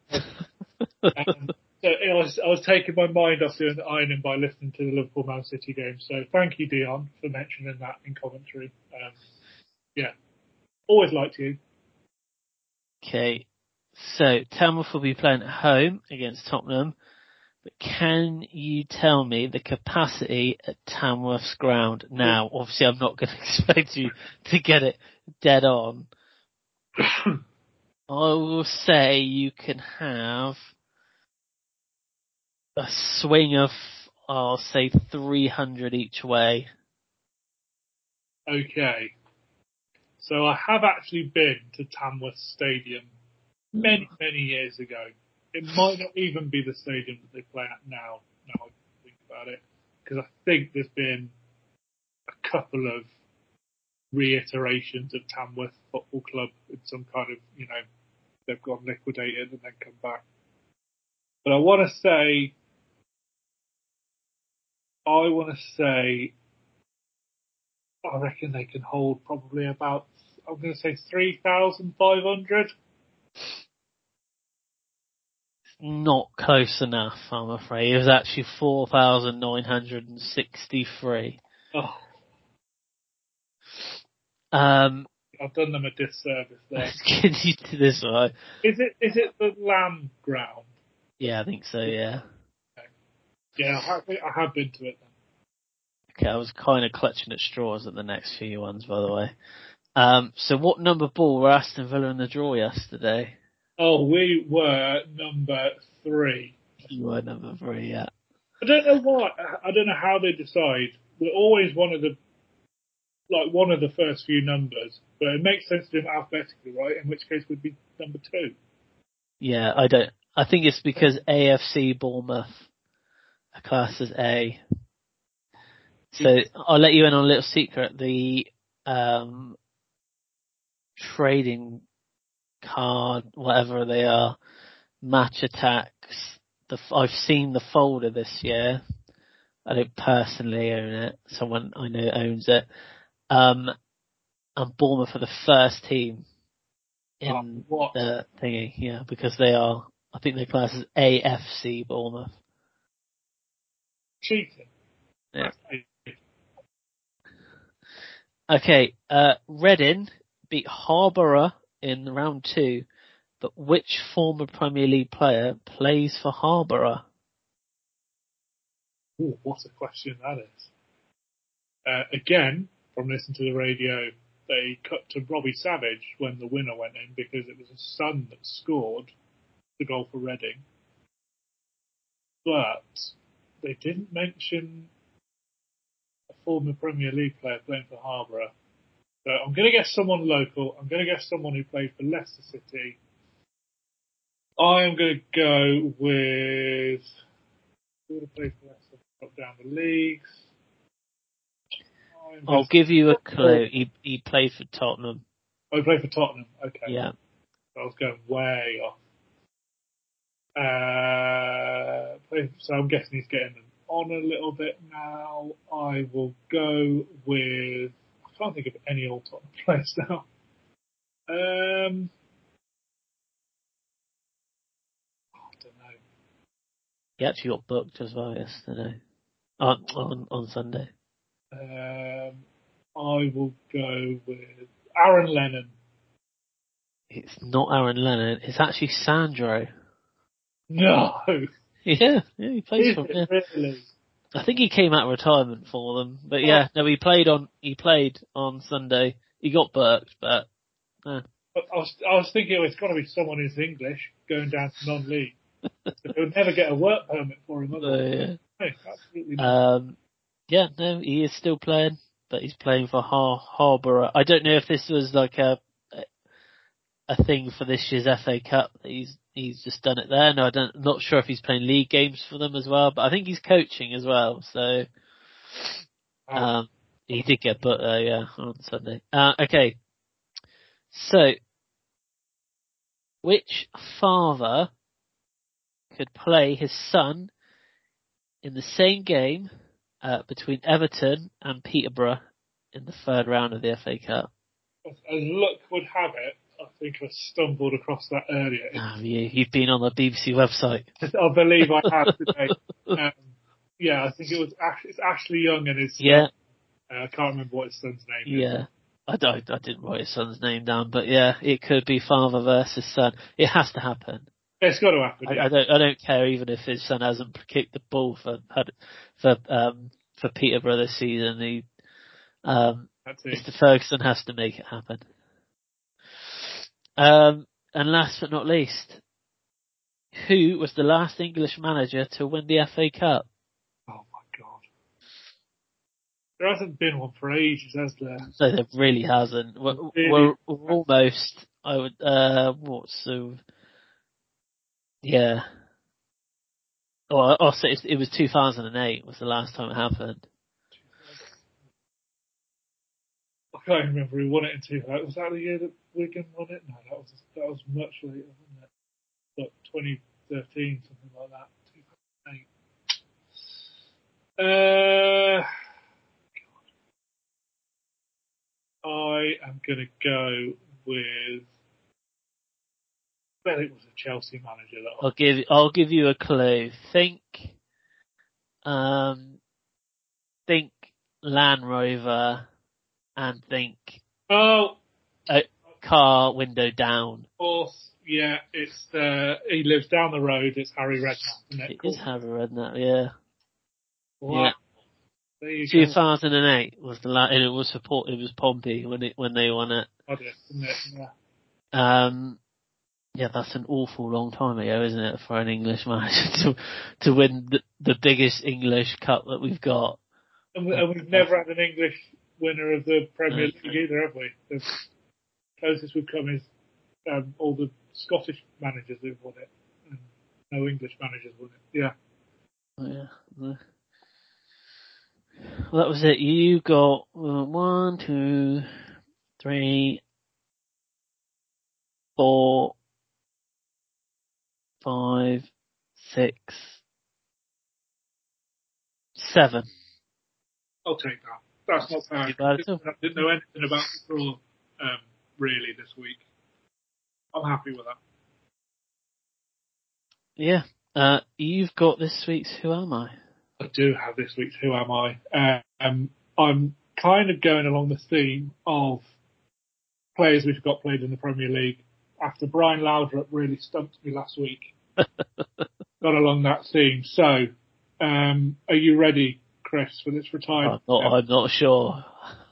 Speaker 2: so I was taking my mind off doing the ironing by listening to the Liverpool Man City game. So thank you, Dion, for mentioning that in commentary. Yeah, always liked you.
Speaker 1: Okay, so Tamworth will be playing at home against Tottenham, but can you tell me the capacity at Tamworth's ground? Now, obviously I'm not going to expect you to get it dead on. I will say you can have a swing of, I'll say 300 each way.
Speaker 2: Okay. So I have actually been to Tamworth Stadium many, many years ago. It might not even be the stadium that they play at now I think about it. Because I think there's been a couple of reiterations of Tamworth Football Club in some kind of, they've gone liquidated and then come back. But I want to say, I reckon they can hold probably about, I'm going to say 3,500.
Speaker 1: Not close enough, I'm afraid. It was actually 4,963.
Speaker 2: Oh. I've done them a disservice there.
Speaker 1: Let's get you to this one.
Speaker 2: Is it the Lamb ground?
Speaker 1: Yeah, I think so, yeah.
Speaker 2: Okay. Yeah, I have been to it then.
Speaker 1: Okay, I was kind of clutching at straws at the next few ones, by the way. So what number ball were Aston Villa in the draw yesterday?
Speaker 2: Oh, we were number 3.
Speaker 1: You were number 3, yeah.
Speaker 2: I don't know why. I don't know how they decide. We're always one of the first few numbers, but it makes sense to do them alphabetically, right? In which case we'd be number 2.
Speaker 1: Yeah, I think it's because AFC Bournemouth are classed as A. So I'll let you in on a little secret. The trading card, whatever they are, match attacks. I've seen the folder this year. I don't personally own it. Someone I know owns it. And Bournemouth are the first team in the thingy, yeah, because they are, I think they're classed as AFC Bournemouth.
Speaker 2: Cheating.
Speaker 1: Yeah. Okay, Reading beat Harborough in round 2, but which former Premier League player plays for Harborough?
Speaker 2: Ooh, what a question that is. Again, from listening to the radio, they cut to Robbie Savage when the winner went in because it was his son that scored the goal for Reading. But they didn't mention a former Premier League player playing for Harborough. So I'm going to guess someone local. I'm going to guess someone who played for Leicester City. I am going to go with who would have played for Leicester, got down the leagues.
Speaker 1: I'll give you a clue. He played for Tottenham.
Speaker 2: Oh, he played for Tottenham. Okay.
Speaker 1: Yeah.
Speaker 2: I was going way off. So I'm guessing he's getting them on a little bit now. I will go with. I can't think of any old Tottenham players now. I don't know.
Speaker 1: He actually got booked as well yesterday. On Sunday.
Speaker 2: I will go with Aaron Lennon.
Speaker 1: It's not Aaron Lennon. It's actually Sandro.
Speaker 2: No.
Speaker 1: Yeah, he plays for
Speaker 2: them. Really?
Speaker 1: I think he came out of retirement for them, but yeah, no, he played on Sunday. He got booked, but.
Speaker 2: I was thinking it's got to be someone who's English going down to non-league. They would never get a work permit for him.
Speaker 1: Yeah.
Speaker 2: No, absolutely not.
Speaker 1: Yeah, no, he is still playing, but he's playing for Harborough. I don't know if this was like a thing for this year's FA Cup. He's just done it there. No, not sure if he's playing league games for them as well, but I think he's coaching as well. So, he did get booked there, yeah, on Sunday. Okay. So, which father could play his son in the same game between Everton and Peterborough in the third round of the FA Cup?
Speaker 2: As luck would have it, I think I stumbled across that earlier.
Speaker 1: You've been on the BBC website.
Speaker 2: I believe I have today. Yeah, I think it's Ashley Young and his son.
Speaker 1: Yeah.
Speaker 2: I can't remember what his son's name is.
Speaker 1: Yeah. I didn't write his son's name down, but yeah, it could be father versus son. It has to happen.
Speaker 2: It's got to happen. Yeah.
Speaker 1: I don't care even if his son hasn't kicked the ball for Peterborough this season. Mr. Ferguson has to make it happen. And last but not least, who was the last English manager to win the FA Cup?
Speaker 2: Oh my God. There hasn't been one for ages, has there?
Speaker 1: No, there really hasn't. We're almost, yeah. Oh, I'll say it was 2008 was the last time it happened.
Speaker 2: I can't remember who won it in 2008. Was that the year that Wigan won it? No, that was much later, wasn't it? Like 2013, something like that. 2008. I am going to go with. I bet it was a Chelsea manager.
Speaker 1: I'll give you a clue. Think Land Rover and think car window down.
Speaker 2: Of course, yeah, it's he lives down the road. It's Harry Redknapp, isn't it?
Speaker 1: It is Harry Redknapp, yeah.
Speaker 2: Wow.
Speaker 1: Yeah.
Speaker 2: There you
Speaker 1: 2008 was the last, and it was Pompey when they won it.
Speaker 2: Isn't it? Yeah.
Speaker 1: Yeah, that's an awful long time ago, isn't it, for an English manager to win the biggest English cup that we've got.
Speaker 2: And we've never had an English winner of the Premier League either, have we? The closest we've come is all the Scottish managers who've won it, and no English managers won it. Yeah.
Speaker 1: Yeah. Well, that was it. You got 1, 2, 3, 4, 5, 6, 7.
Speaker 2: I'll take that. That's not bad. I didn't know anything about the draw really this week. I'm happy with that.
Speaker 1: Yeah. You've got this week's Who Am I?
Speaker 2: I do have this week's Who Am I? I'm kind of going along the theme of players we've got played in the Premier League. After Brian Laudrup really stumped me last week, got along that theme. So Are you ready, Chris, for this retired?
Speaker 1: I'm not sure.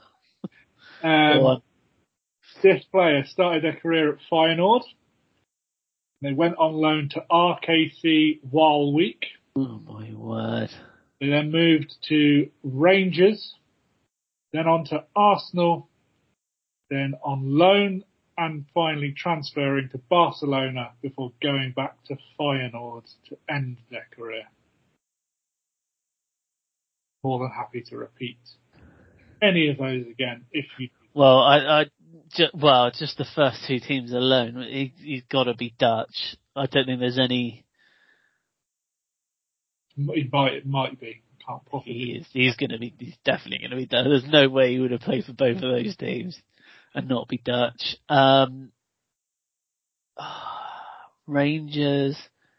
Speaker 2: This player started their career at Feyenoord. They went on loan to RKC Waalwijk.
Speaker 1: Oh my word.
Speaker 2: They then moved to Rangers, then on to Arsenal, then on loan and finally transferring to Barcelona before going back to Feyenoord to end their career. More than happy to repeat any of those again if you.
Speaker 1: Well, just the first two teams alone, he's got to be Dutch. I don't think there's any.
Speaker 2: It might be. Can't possibly.
Speaker 1: He is. He's definitely going to be Dutch. There's no way he would have played for both of those teams and not be Dutch. Rangers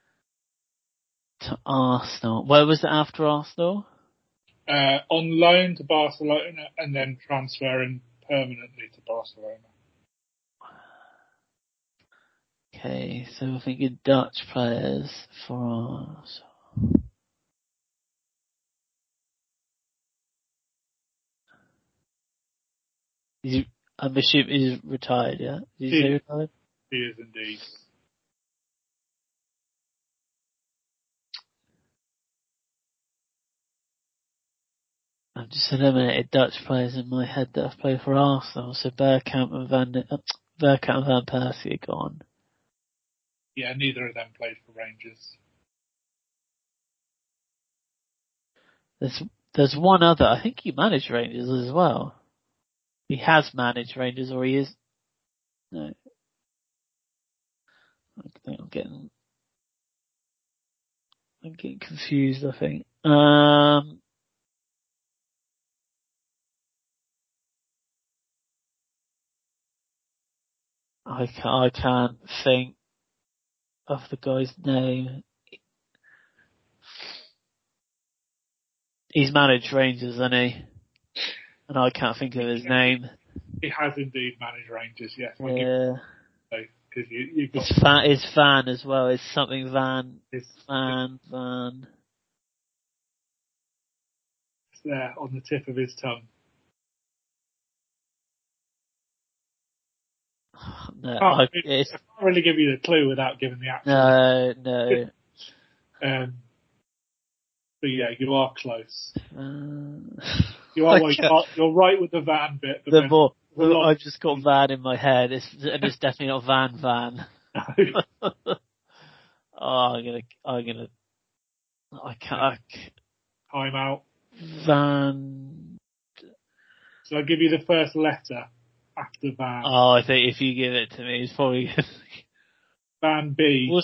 Speaker 1: to Arsenal. Where was it after Arsenal?
Speaker 2: On loan to Barcelona and then transferring permanently to Barcelona.
Speaker 1: Okay, so we're thinking Dutch players for us. I'm assuming he's retired, yeah? Did you say retired?
Speaker 2: He is indeed.
Speaker 1: I've just eliminated Dutch players in my head that have played for Arsenal, so Bergkamp and Van Persie are gone.
Speaker 2: Yeah, neither of them played for Rangers.
Speaker 1: There's one other. I think he managed Rangers as well. He has managed Rangers, or he is. No, I think I'm getting confused. I think. I can't think of the guy's name. He's managed Rangers, hasn't he? And I can't think of his name.
Speaker 2: He has indeed managed Rangers, yes.
Speaker 1: Yeah.
Speaker 2: Because you've got
Speaker 1: It's Van as well. It's something Van. Van.
Speaker 2: It's there on the tip of his tongue.
Speaker 1: No,
Speaker 2: I can't really give you the clue without giving the actual.
Speaker 1: No.
Speaker 2: But yeah, you are close. You're right with the Van bit.
Speaker 1: I've just got Van in my head. It's definitely not Van. I can't.
Speaker 2: Time out.
Speaker 1: Van.
Speaker 2: So I'll give you the first letter after Van.
Speaker 1: Oh, I think if you give it to me, it's probably
Speaker 2: Van B.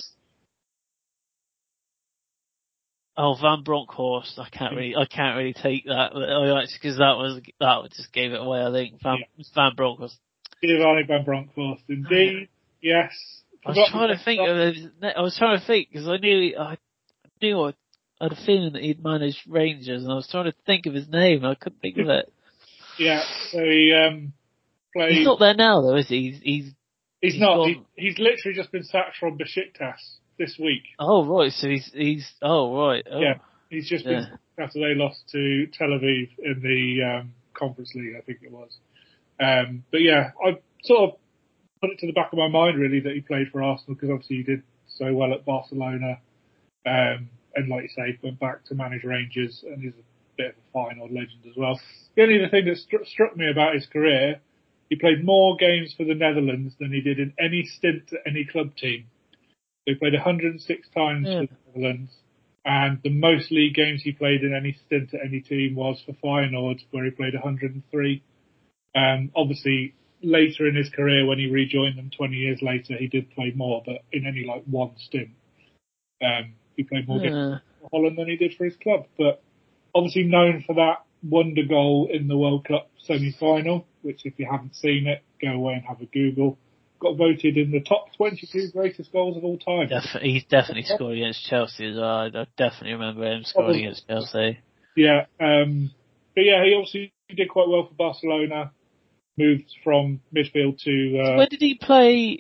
Speaker 1: Van Bronckhorst. I can't really take that because that just gave it away. I think Van Bronckhorst.
Speaker 2: Giovanni Van Bronckhorst, indeed. Yes.
Speaker 1: I was trying to think because I knew I had a feeling that he'd managed Rangers, and I was trying to think of his name. I couldn't think of it.
Speaker 2: Yeah. So he played.
Speaker 1: He's not there now, though, is he?
Speaker 2: He's not. He's literally just been sacked from Besiktas this week.
Speaker 1: Oh right, so he's. Oh right. Oh.
Speaker 2: Yeah, he's just been after they lost to Tel Aviv in the Conference League, I think it was. But yeah, I sort of put it to the back of my mind really that he played for Arsenal because obviously he did so well at Barcelona, and like you say, went back to manage Rangers, and he's a bit of a Feyenoord legend as well. The only other thing that struck me about his career, he played more games for the Netherlands than he did in any stint at any club team. He played 106 times for the Netherlands, and the most league games he played in any stint at any team was for Feyenoord, where he played 103. Obviously, later in his career, when he rejoined them 20 years later, he did play more, but in only like one stint. He played more games for Holland than he did for his club, but obviously known for that wonder goal in the World Cup semi-final, which if you haven't seen it, go away and have a Google. Got voted in the top 22 greatest goals of all time.
Speaker 1: He's definitely scored against Chelsea as well. I definitely remember him scoring against Chelsea.
Speaker 2: Yeah, but yeah, he obviously did quite well for Barcelona. Moved from midfield to.
Speaker 1: So when did he play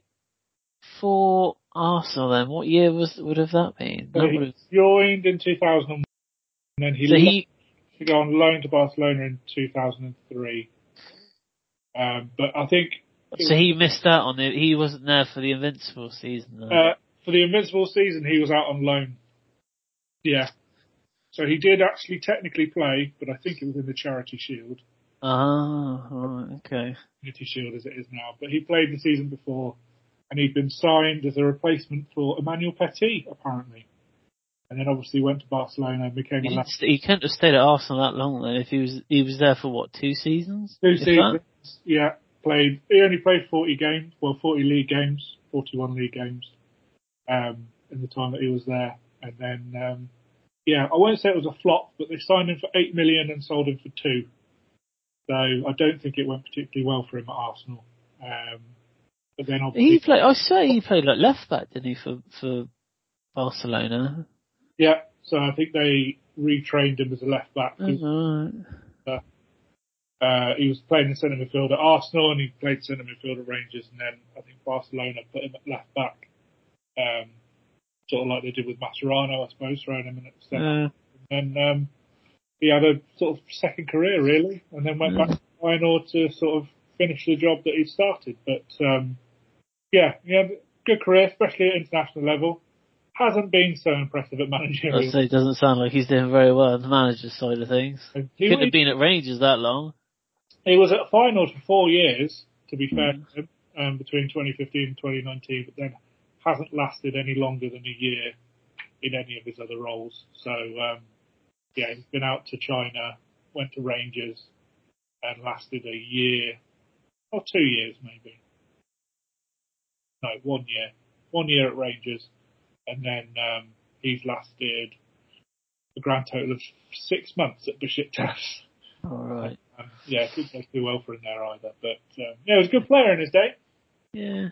Speaker 1: for Arsenal then? What year would have that been?
Speaker 2: He joined in 2001. And then he left to go on loan to Barcelona in 2003. But I think...
Speaker 1: he missed out on it. He wasn't there for the Invincible season, though.
Speaker 2: For the Invincible season, he was out on loan. Yeah. So he did actually technically play, but I think it was in the Charity Shield.
Speaker 1: Okay.
Speaker 2: Community Shield as it is now. But he played the season before, and he'd been signed as a replacement for Emmanuel Petit, apparently. And then obviously went to Barcelona and became
Speaker 1: he couldn't have stayed at Arsenal that long then if he was there for what, 2 seasons?
Speaker 2: 2 seasons, yeah. He only played 40 league games, 41 league games, in the time that he was there. And then, I won't say it was a flop, but they signed him for 8 million and sold him for 2. So I don't think it went particularly well for him at Arsenal. But then obviously
Speaker 1: I swear he played like left back, didn't he, for Barcelona?
Speaker 2: Yeah, so I think they retrained him as a left back. He was playing in centre midfield at Arsenal, and he played centre midfield at Rangers, and then I think Barcelona put him at left back, sort of like they did with Mascherano, I suppose, throwing him in at centre. And then he had a sort of second career, really, and then went back to Feyenoord to sort of finish the job that he started. But good career, especially at international level. Hasn't been so impressive at managerial.
Speaker 1: It doesn't sound like he's doing very well on the manager's side of things. He couldn't have been at Rangers that long.
Speaker 2: He was at Feyenoord for 4 years, to be fair to him, between 2015 and 2019, but then hasn't lasted any longer than a year in any of his other roles. So, he's been out to China, went to Rangers, and lasted a year, or 2 years maybe. No, 1 year. 1 year at Rangers. And then he's lasted a grand total of 6 months at Besiktas.
Speaker 1: All right.
Speaker 2: It didn't go too well for him there either. But he was a good player in his day.
Speaker 1: Yeah.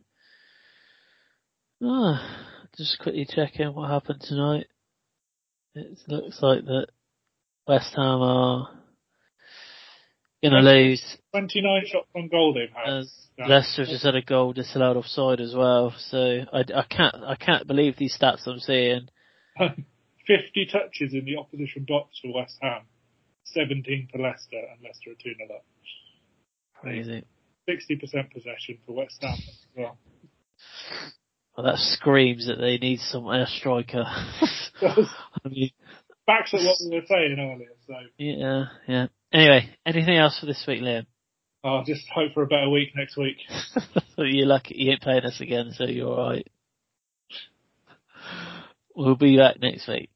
Speaker 1: Just quickly checking what happened tonight. It looks like that West Ham are going to lose.
Speaker 2: 29 shots on goal they've had.
Speaker 1: Leicester just had a goal disallowed offside as well. So I can't believe these stats I'm seeing.
Speaker 2: 50 touches in the opposition box for West Ham, 17 for Leicester, and Leicester are 2-0 up.
Speaker 1: Crazy.
Speaker 2: 60% possession for West Ham as well.
Speaker 1: Well, that screams that they need some air striker.
Speaker 2: Backs at what we were saying earlier. So
Speaker 1: yeah. Anyway, anything else for this week, Liam?
Speaker 2: I'll just hope for a better week next week.
Speaker 1: You're lucky you ain't playing us again, so you're alright. We'll be back next week.